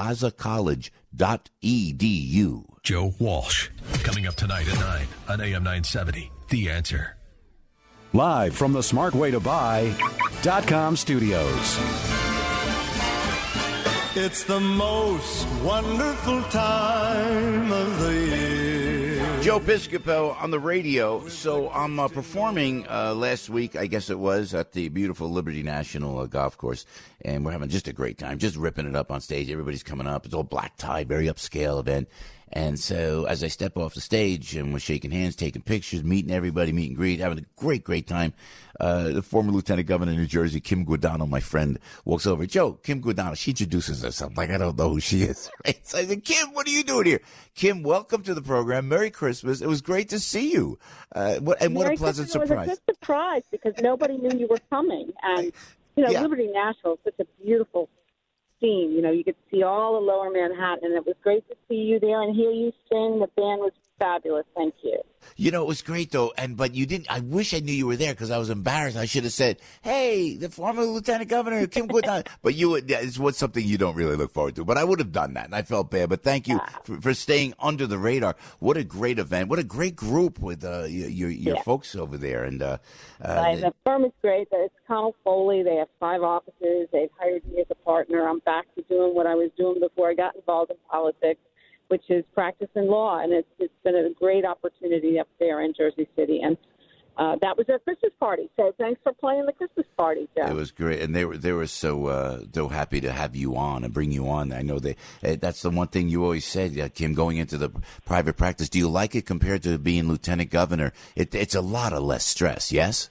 S6: plazacollege.edu.
S4: Joe Walsh. Coming up tonight at 9 on AM 970. The Answer.
S10: Live from the smartwaytobuy.com studios.
S5: It's the most wonderful time of the year.
S6: Joe Piscopo on the radio. So I'm performing last week, I guess it was, at the beautiful Liberty National golf course. And we're having just a great time, just ripping it up on stage. Everybody's coming up. It's all black tie, very upscale event. And so as I step off the stage and we're shaking hands, taking pictures, meeting everybody, meet and greet, having a great time, the former Lieutenant Governor of New Jersey, Kim Guadagno, my friend, walks over. Joe, Kim Guadagno, she introduces herself like I don't know who she is. Right? So I said, Kim, what are you doing here? Kim, welcome to the program. Merry Christmas. It was great to see you. What a pleasant surprise.
S2: It was a good surprise because nobody knew you were coming. And, you know,
S6: Yeah.
S2: Liberty National is such a beautiful scene. You know, you could see all of Lower Manhattan, and it was great to see you there and hear you sing. The band was fabulous. Thank you.
S6: You know, it was great, though, but you didn't. I wish I knew you were there because I was embarrassed. I should have said, hey, the former Lieutenant Governor, Kim Guadagno. But it's what's something you don't really look forward to. But I would have done that, and I felt bad. But thank you for staying under the radar. What a great event. What a great group with your folks over there. And
S2: the firm is great. It's Connell Foley. They have 5 offices. They've hired me as a partner. I'm back to doing what I was doing before I got involved in politics, which is practicing law, and it's been a great opportunity up there in Jersey City. And that was their Christmas party. So thanks for playing the Christmas party, Joe.
S6: It was great, and they were so happy to have you on and bring you on. I know that's the one thing you always said, Kim, going into the private practice. Do you like it compared to being Lieutenant Governor? It's a lot of less stress, yes?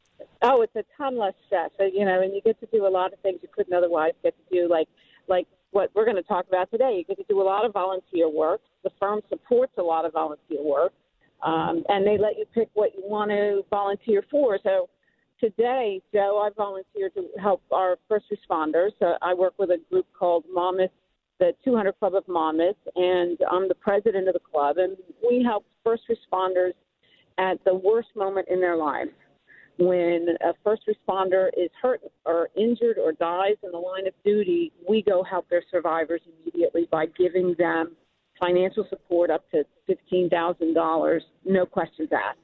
S2: Oh, it's a ton less stress. So, you know, and you get to do a lot of things you couldn't otherwise get to do, like what we're going to talk about today. You get to do a lot of volunteer work. The firm supports a lot of volunteer work, and they let you pick what you want to volunteer for. So today, Joe, I volunteered to help our first responders. I work with a group called Monmouth, the 200 Club of Monmouth, and I'm the president of the club. And we help first responders at the worst moment in their lives. When a first responder is hurt or injured or dies in the line of duty, we go help their survivors immediately by giving them financial support up to $15,000, no questions asked.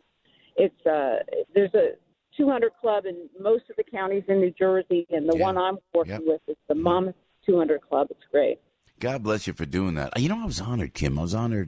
S2: There's a 200 club in most of the counties in New Jersey, and the one I'm working with is the Monmouth 200 Club. It's great.
S6: God bless you for doing that. You know, I was honored, Kim. I was honored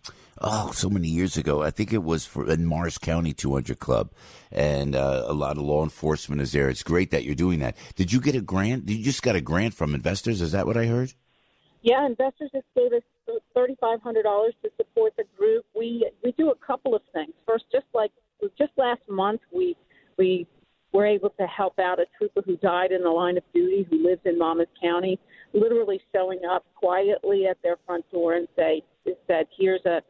S6: so many years ago. I think it was in Morris County 200 Club, and a lot of law enforcement is there. It's great that you're doing that. Did you get a grant? You just got a grant from investors? Is that what I heard?
S2: Yeah, investors just gave us $3,500 to support the group. We do a couple of things. First, just last month, we were able to help out a trooper who died in the line of duty who lives in Monmouth County, literally showing up quietly at their front door and said, here's a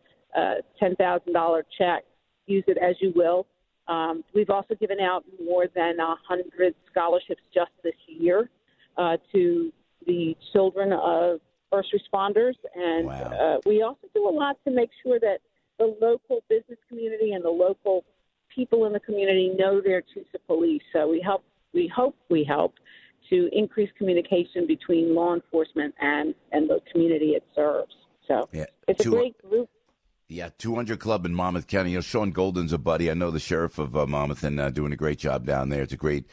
S2: $10,000 check. Use it as you will. We've also given out more than 100 scholarships just this year to the children of first responders. And we also do a lot to make sure that the local business community and the local people in the community know their chiefs of police. So we hope to increase communication between law enforcement and the community it serves. So it's a great group.
S6: Yeah, 200 Club in Monmouth County. You know, Sean Golden's a buddy. I know the sheriff of Monmouth and doing a great job down there. It's a great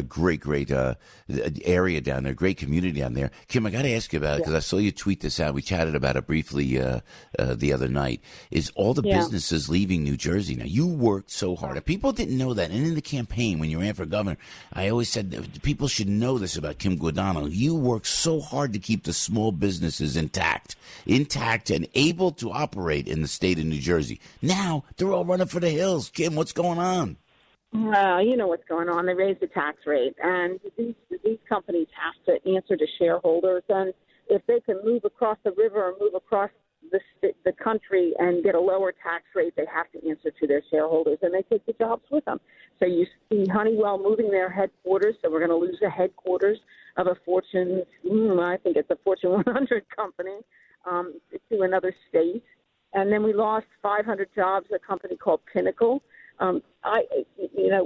S6: area down there, great community down there. Kim, I got to ask you about it because I saw you tweet this out. We chatted about it briefly the other night. Is all the businesses leaving New Jersey now? You worked so hard. People didn't know that. And in the campaign, when you ran for governor, I always said that people should know this about Kim Guadagno. You worked so hard to keep the small businesses intact and able to operate in the state of New Jersey. Now they're all running for the hills. Kim, what's going on?
S2: Well, you know what's going on. They raised the tax rate, and these companies have to answer to shareholders. And if they can move across the river or move across the country and get a lower tax rate, they have to answer to their shareholders, and they take the jobs with them. So you see Honeywell moving their headquarters. So we're going to lose the headquarters of a Fortune, I think it's a Fortune 100 company, to another state. And then we lost 500 jobs at a company called Pinnacle.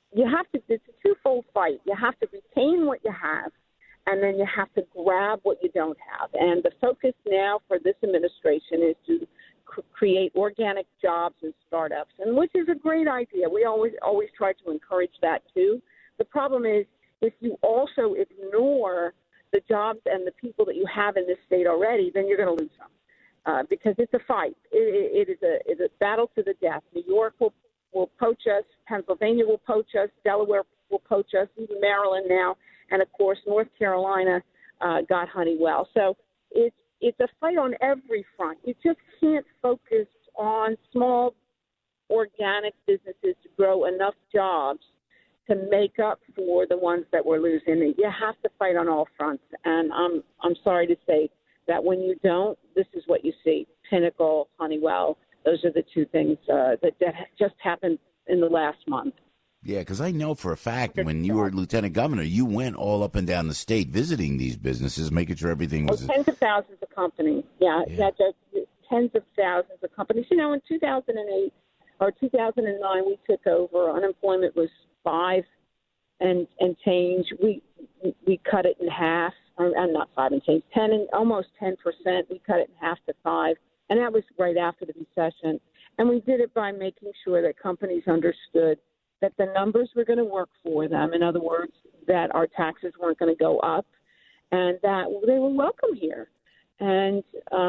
S2: it's a twofold fight. You have to retain what you have, and then you have to grab what you don't have. And the focus now for this administration is to create organic jobs and startups, and which is a great idea. We always try to encourage that too. The problem is if you also ignore the jobs and the people that you have in this state already, then you're going to lose them because it's a fight. It is a battle to the death. New York will poach us. Pennsylvania will poach us. Delaware will poach us. Even Maryland now, and of course North Carolina got Honeywell. So it's a fight on every front. You just can't focus on small organic businesses to grow enough jobs to make up for the ones that we're losing. You have to fight on all fronts, and I'm sorry to say that when you don't, this is what you see. Pinnacle, Honeywell, those are the two things that just happened in the last month.
S6: Yeah, because I know for a fact when you were lieutenant governor, you went all up and down the state visiting these businesses, making sure everything was...
S2: tens of thousands of companies. Yeah, tens of thousands of companies. You know, in 2008 or 2009, we took over. Unemployment was 5 and change. We cut it in half. Not 5 and change, 10 and almost 10%. We cut it in half to 5, and that was right after the recession. And we did it by making sure that companies understood that the numbers were going to work for them. In other words, that our taxes weren't going to go up, and that they were welcome here. And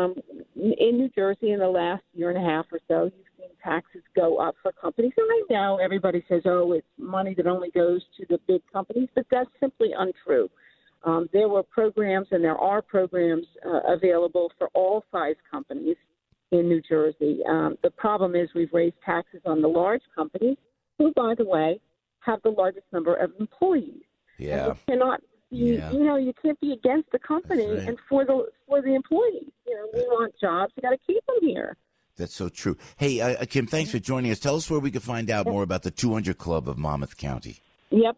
S2: in New Jersey, in the last year and a half or so, you've seen taxes go up for companies. And I know everybody says, oh, it's money that only goes to the big companies, but that's simply untrue. There were programs, and there are programs available for all size companies in New Jersey. The problem is we've raised taxes on the large companies, who, by the way, have the largest number of employees.
S6: Yeah.
S2: And you cannot be, you can't be against the company and for the employees. You know, we want jobs. You got to keep them here.
S6: That's so true. Hey, Kim, thanks for joining us. Tell us where we can find out more about the 200 Club of Monmouth County.
S2: Yep,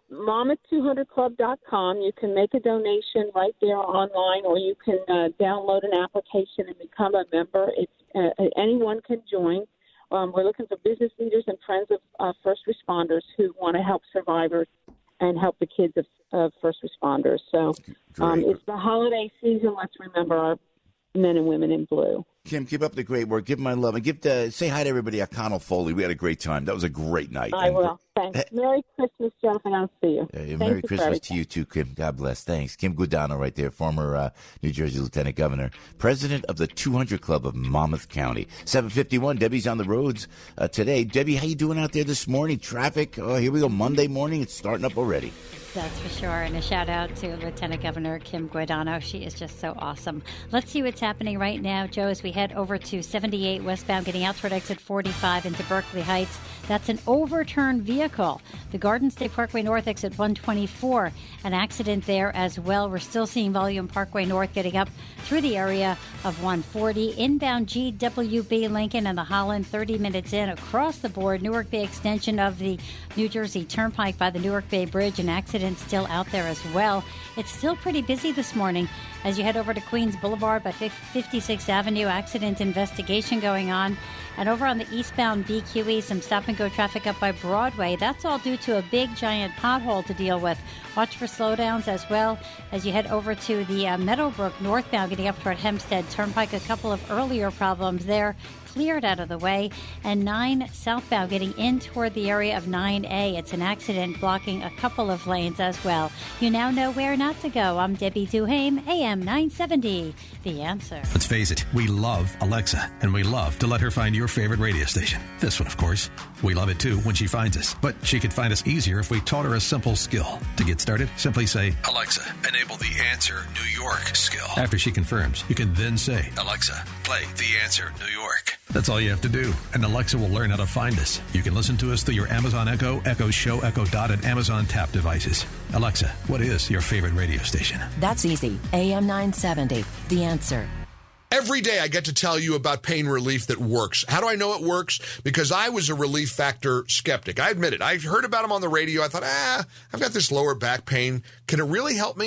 S2: Monmouth200club.com. You can make a donation right there online, or you can download an application and become a member. It's anyone can join. We're looking for business leaders and friends of first responders who want to help survivors and help the kids of first responders. So it's the holiday season. Let's remember our men and women in blue.
S6: Kim, keep up the great work. Give my love. And say hi to everybody at Connell Foley. We had a great time. That was a great night.
S2: I will. Thanks. Merry Christmas, Jeff, and I'll see you.
S6: Merry Christmas to you, too, Kim. God bless. Thanks. Kim Guadagno right there, former New Jersey Lieutenant Governor, president of the 200 Club of Monmouth County. 7:51. Debbie's on the roads today. Debbie, how you doing out there this morning? Traffic? Oh, here we go. Monday morning. It's starting up already.
S9: That's for sure. And a shout out to Lieutenant Governor Kim Guadagno. She is just so awesome. Let's see what's happening right now, Joe, as we head over to 78 westbound, getting out toward exit 45 into Berkeley Heights. That's an overturned vehicle. The Garden State Parkway North, exit 124. An accident there as well. We're still seeing volume Parkway North getting up through the area of 140. Inbound GWB Lincoln and the Holland, 30 minutes in across the board. Newark Bay extension of the New Jersey Turnpike by the Newark Bay Bridge. An accident still out there as well. It's still pretty busy this morning as you head over to Queens Boulevard by 56th Avenue. Accident investigation going on. And over on the eastbound BQE, some stop-and-go traffic up by Broadway. That's all due to a big, giant pothole to deal with. Watch for slowdowns as well as you head over to the Meadowbrook northbound, getting up toward Hempstead Turnpike. A couple of earlier problems there cleared out of the way. And 9 southbound, getting in toward the area of 9A. It's an accident blocking a couple of lanes as well. You now know where not to go. I'm Debbie Duhame, AM 970. The Answer.
S4: Let's face it, we love Alexa, and we love to let her find your favorite radio station. This one, of course. We love it, too, when she finds us. But she could find us easier if we taught her a simple skill. To get started, simply say, Alexa, enable the Answer New York skill. After she confirms, you can then say, Alexa, play the Answer New York. That's all you have to do, and Alexa will learn how to find us. You can listen to us through your Amazon Echo, Echo Show, Echo Dot, and Amazon Tap devices. Alexa, what is your favorite radio station?
S1: That's easy. AM 970, The Answer.
S3: Every day I get to tell you about pain relief that works. How do I know it works? Because I was a Relief Factor skeptic. I admit it. I heard about them on the radio. I thought, I've got this lower back pain. Can it really help me?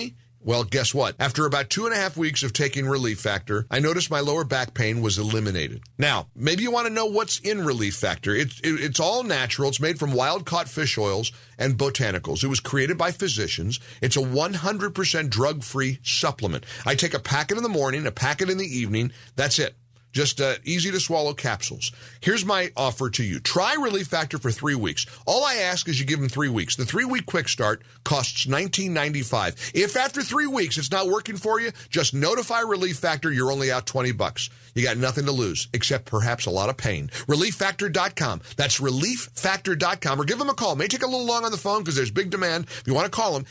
S3: Well, guess what? After about 2.5 weeks of taking Relief Factor, I noticed my lower back pain was eliminated. Now, maybe you want to know what's in Relief Factor. It's all natural. It's made from wild-caught fish oils and botanicals. It was created by physicians. It's a 100% drug-free supplement. I take a packet in the morning, a packet in the evening. That's it. Just easy-to-swallow capsules. Here's my offer to you. Try Relief Factor for 3 weeks. All I ask is you give them 3 weeks. The 3-week quick start costs $19.95. If after 3 weeks it's not working for you, just notify Relief Factor you're only out $20. You got nothing to lose, except perhaps a lot of pain. ReliefFactor.com. That's ReliefFactor.com. Or give them a call. It may take a little long on the phone because there's big demand. If you want to call them,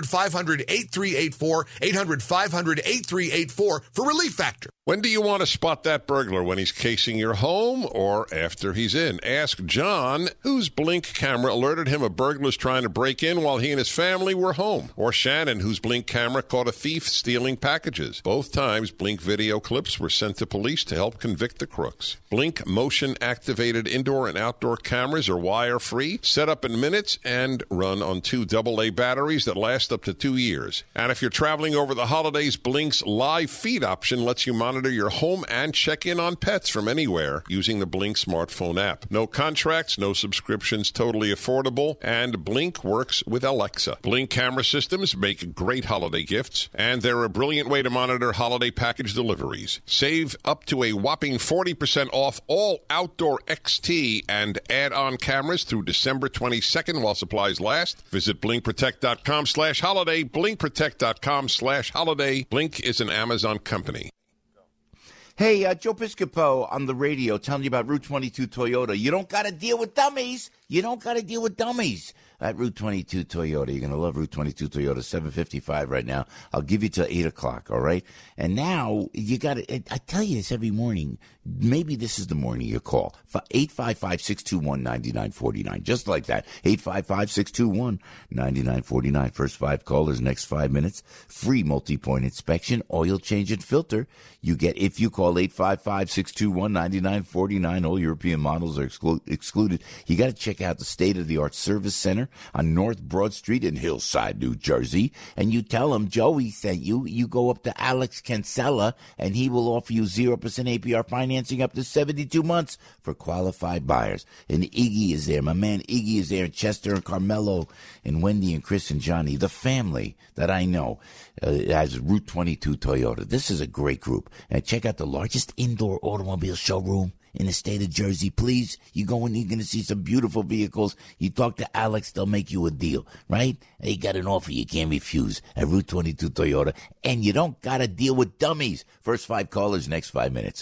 S3: 800-500-8384, 800-500-8384 for Relief Factor.
S12: When do you want to spot that burglar? When he's casing your home or after he's in? Ask John, whose Blink camera alerted him a burglar's trying to break in while he and his family were home. Or Shannon, whose Blink camera caught a thief stealing packages. Both times, Blink video clips were sent to police to help convict the crooks. Blink motion-activated indoor and outdoor cameras are wire-free, set up in minutes, and run on 2 AA batteries that last up to 2 years. And if you're traveling over the holidays, Blink's live feed option lets you monitor your home and check in on pets from anywhere using the Blink smartphone app. No contracts, no subscriptions, totally affordable, and Blink works with Alexa. Blink camera systems make great holiday gifts, and they're a brilliant way to monitor holiday package deliveries. Save up to a whopping 40% off all outdoor XT and add-on cameras through December 22nd while supplies last. Visit BlinkProtect.com/holiday, BlinkProtect.com/holiday. Blink is an Amazon company.
S6: Hey, Joe Piscopo on the radio telling you about Route 22 Toyota. You don't got to deal with dummies. You don't got to deal with dummies. At Route 22 Toyota. You're going to love Route 22 Toyota, $7.55 right now. I'll give you till 8 o'clock, all right? And now, you got to, I tell you this every morning. Maybe this is the morning you call. 855-621-9949. Just like that. 855-621-9949. First 5 callers, next 5 minutes. Free multi-point inspection, oil change and filter. You get, if you call 855-621-9949, all European models are excluded. You got to check out the state-of-the-art service center on North Broad Street in Hillside, New Jersey, and you tell him Joey sent you. You go up to Alex Cancella, and he will offer you 0% APR financing up to 72 months for qualified buyers. And Iggy is there. My man Iggy is there, and Chester and Carmelo and Wendy and Chris and Johnny, the family that I know as Route 22 Toyota. This is a great group. And check out the largest indoor automobile showroom in the state of Jersey. Please, you go in, you're going to see some beautiful vehicles. You talk to Alex, they'll make you a deal, right? They got an offer you can't refuse at Route 22 Toyota, and you don't got to deal with dummies. First 5 callers, next 5 minutes.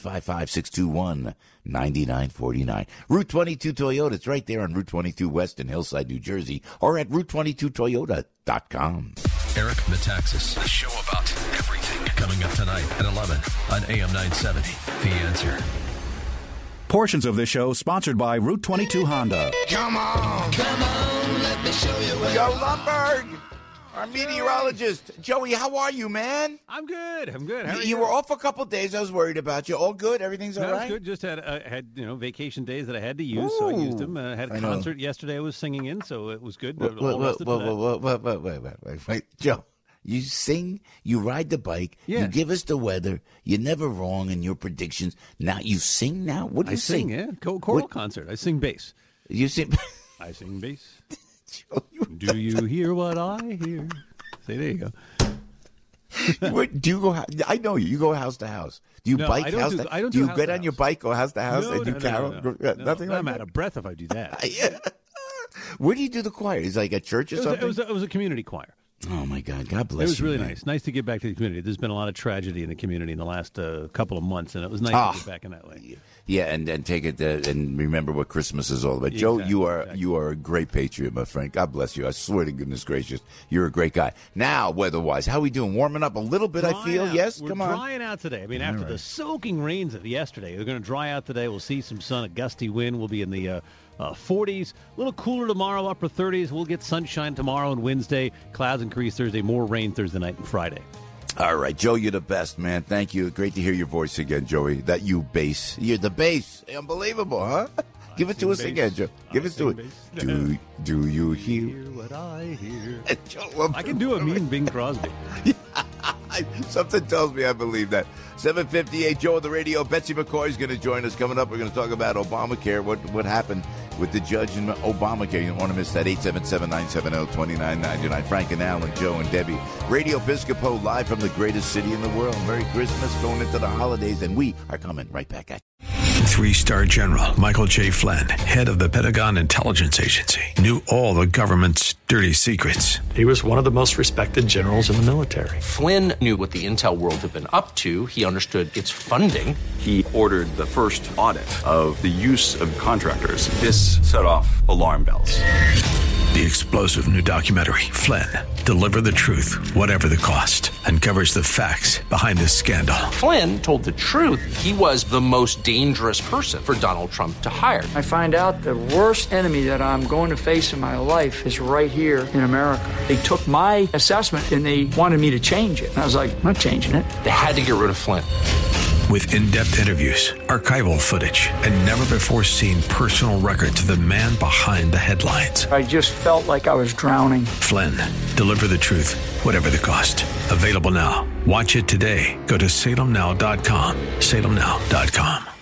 S6: 855-621-9949. Route 22 Toyota, it's right there on Route 22 West in Hillside, New Jersey, or at Route22Toyota.com.
S4: Eric Metaxas, the show about everything, coming up tonight at 11 on AM 970. The Answer.
S10: Portions of this show sponsored by Route 22 Honda.
S6: Come on, let me show you where. Joe Lumberg, our meteorologist. Joey, how are you, man?
S13: I'm good. How are
S6: you? You were off a couple of days. I was worried about you. All good? Everything's all right?
S13: It's good. Just had vacation days that I had to use, so I used them. Had a concert yesterday I was singing in, so it was good.
S6: Wait, Joe. You sing, you ride the bike, you give us the weather, you're never wrong in your predictions. Now you sing now? What do you sing?
S13: Yeah, choral concert. I sing bass.
S6: You sing?
S13: I sing bass. Do you hear what I hear? Say, there you go.
S6: Where, do you go? I know you. You go house to house. Do you bike house to house? Do you get on your bike, go house to house, and do carol? Nothing like that?
S13: I'm out of breath if I do that.
S6: Where do you do the choir? Is it like a church or something?
S13: It was a community choir.
S6: Oh, my God. God bless you.
S13: It was really
S6: man.
S13: nice. Nice to get back to the community. There's been a lot of tragedy in the community in the last couple of months, and it was nice to get back in that way.
S6: Yeah, and take it and remember what Christmas is all about.
S13: Exactly,
S6: Joe, you are a great patriot, my friend. God bless you. I swear to goodness gracious, you're a great guy. Now, weather-wise, how are we doing? Warming up a little bit, I feel. Yes?
S13: We're
S6: Come on.
S13: drying out today. I mean, after the soaking rains of yesterday, they're going to dry out today. We'll see some sun, a gusty wind. We'll be in the 40s, a little cooler tomorrow, upper 30s. We'll get sunshine tomorrow and Wednesday. Clouds increase Thursday, more rain Thursday night and Friday.
S6: All right, Joe, you're the best, man. Thank you. Great to hear your voice again, Joey. That you bass. You're the bass. Unbelievable, huh? Give it to us again, Joe. Give it to it. Do you hear
S13: what I hear?
S6: Joe,
S13: I can do a mean Bing Crosby.
S6: Something tells me I believe that. 7:58, Joe on the radio. Betsy McCoy is going to join us. Coming up, we're going to talk about Obamacare, what happened with the judge in Obamacare. You don't want to miss that. 877-970-2999. Frank and Alan, Joe and Debbie. Radio Episcopo live from the greatest city in the world. Merry Christmas, going into the holidays, and we are coming right back at you.
S4: 3-star General Michael J. Flynn, head of the Pentagon Intelligence Agency, knew all the government's dirty secrets.
S11: He was one of the most respected generals in the military.
S14: Flynn knew what the intel world had been up to. He understood its funding.
S23: He ordered the first audit of the use of contractors. This set off alarm bells.
S4: The explosive new documentary, Flynn, Deliver the Truth, Whatever the Cost, uncovers the facts behind this scandal.
S14: Flynn told the truth. He was the most dangerous person for Donald Trump to hire.
S24: I find out the worst enemy that I'm going to face in my life is right here in America. They took my assessment and they wanted me to change it. And I was like, I'm not changing it.
S14: They had to get rid of Flynn.
S4: With in-depth interviews, archival footage, and never-before-seen personal records of the man behind the headlines.
S24: I just felt like I was drowning.
S4: Flynn, Deliver the Truth, Whatever the Cost. Available now. Watch it today. Go to salemnow.com. salemnow.com.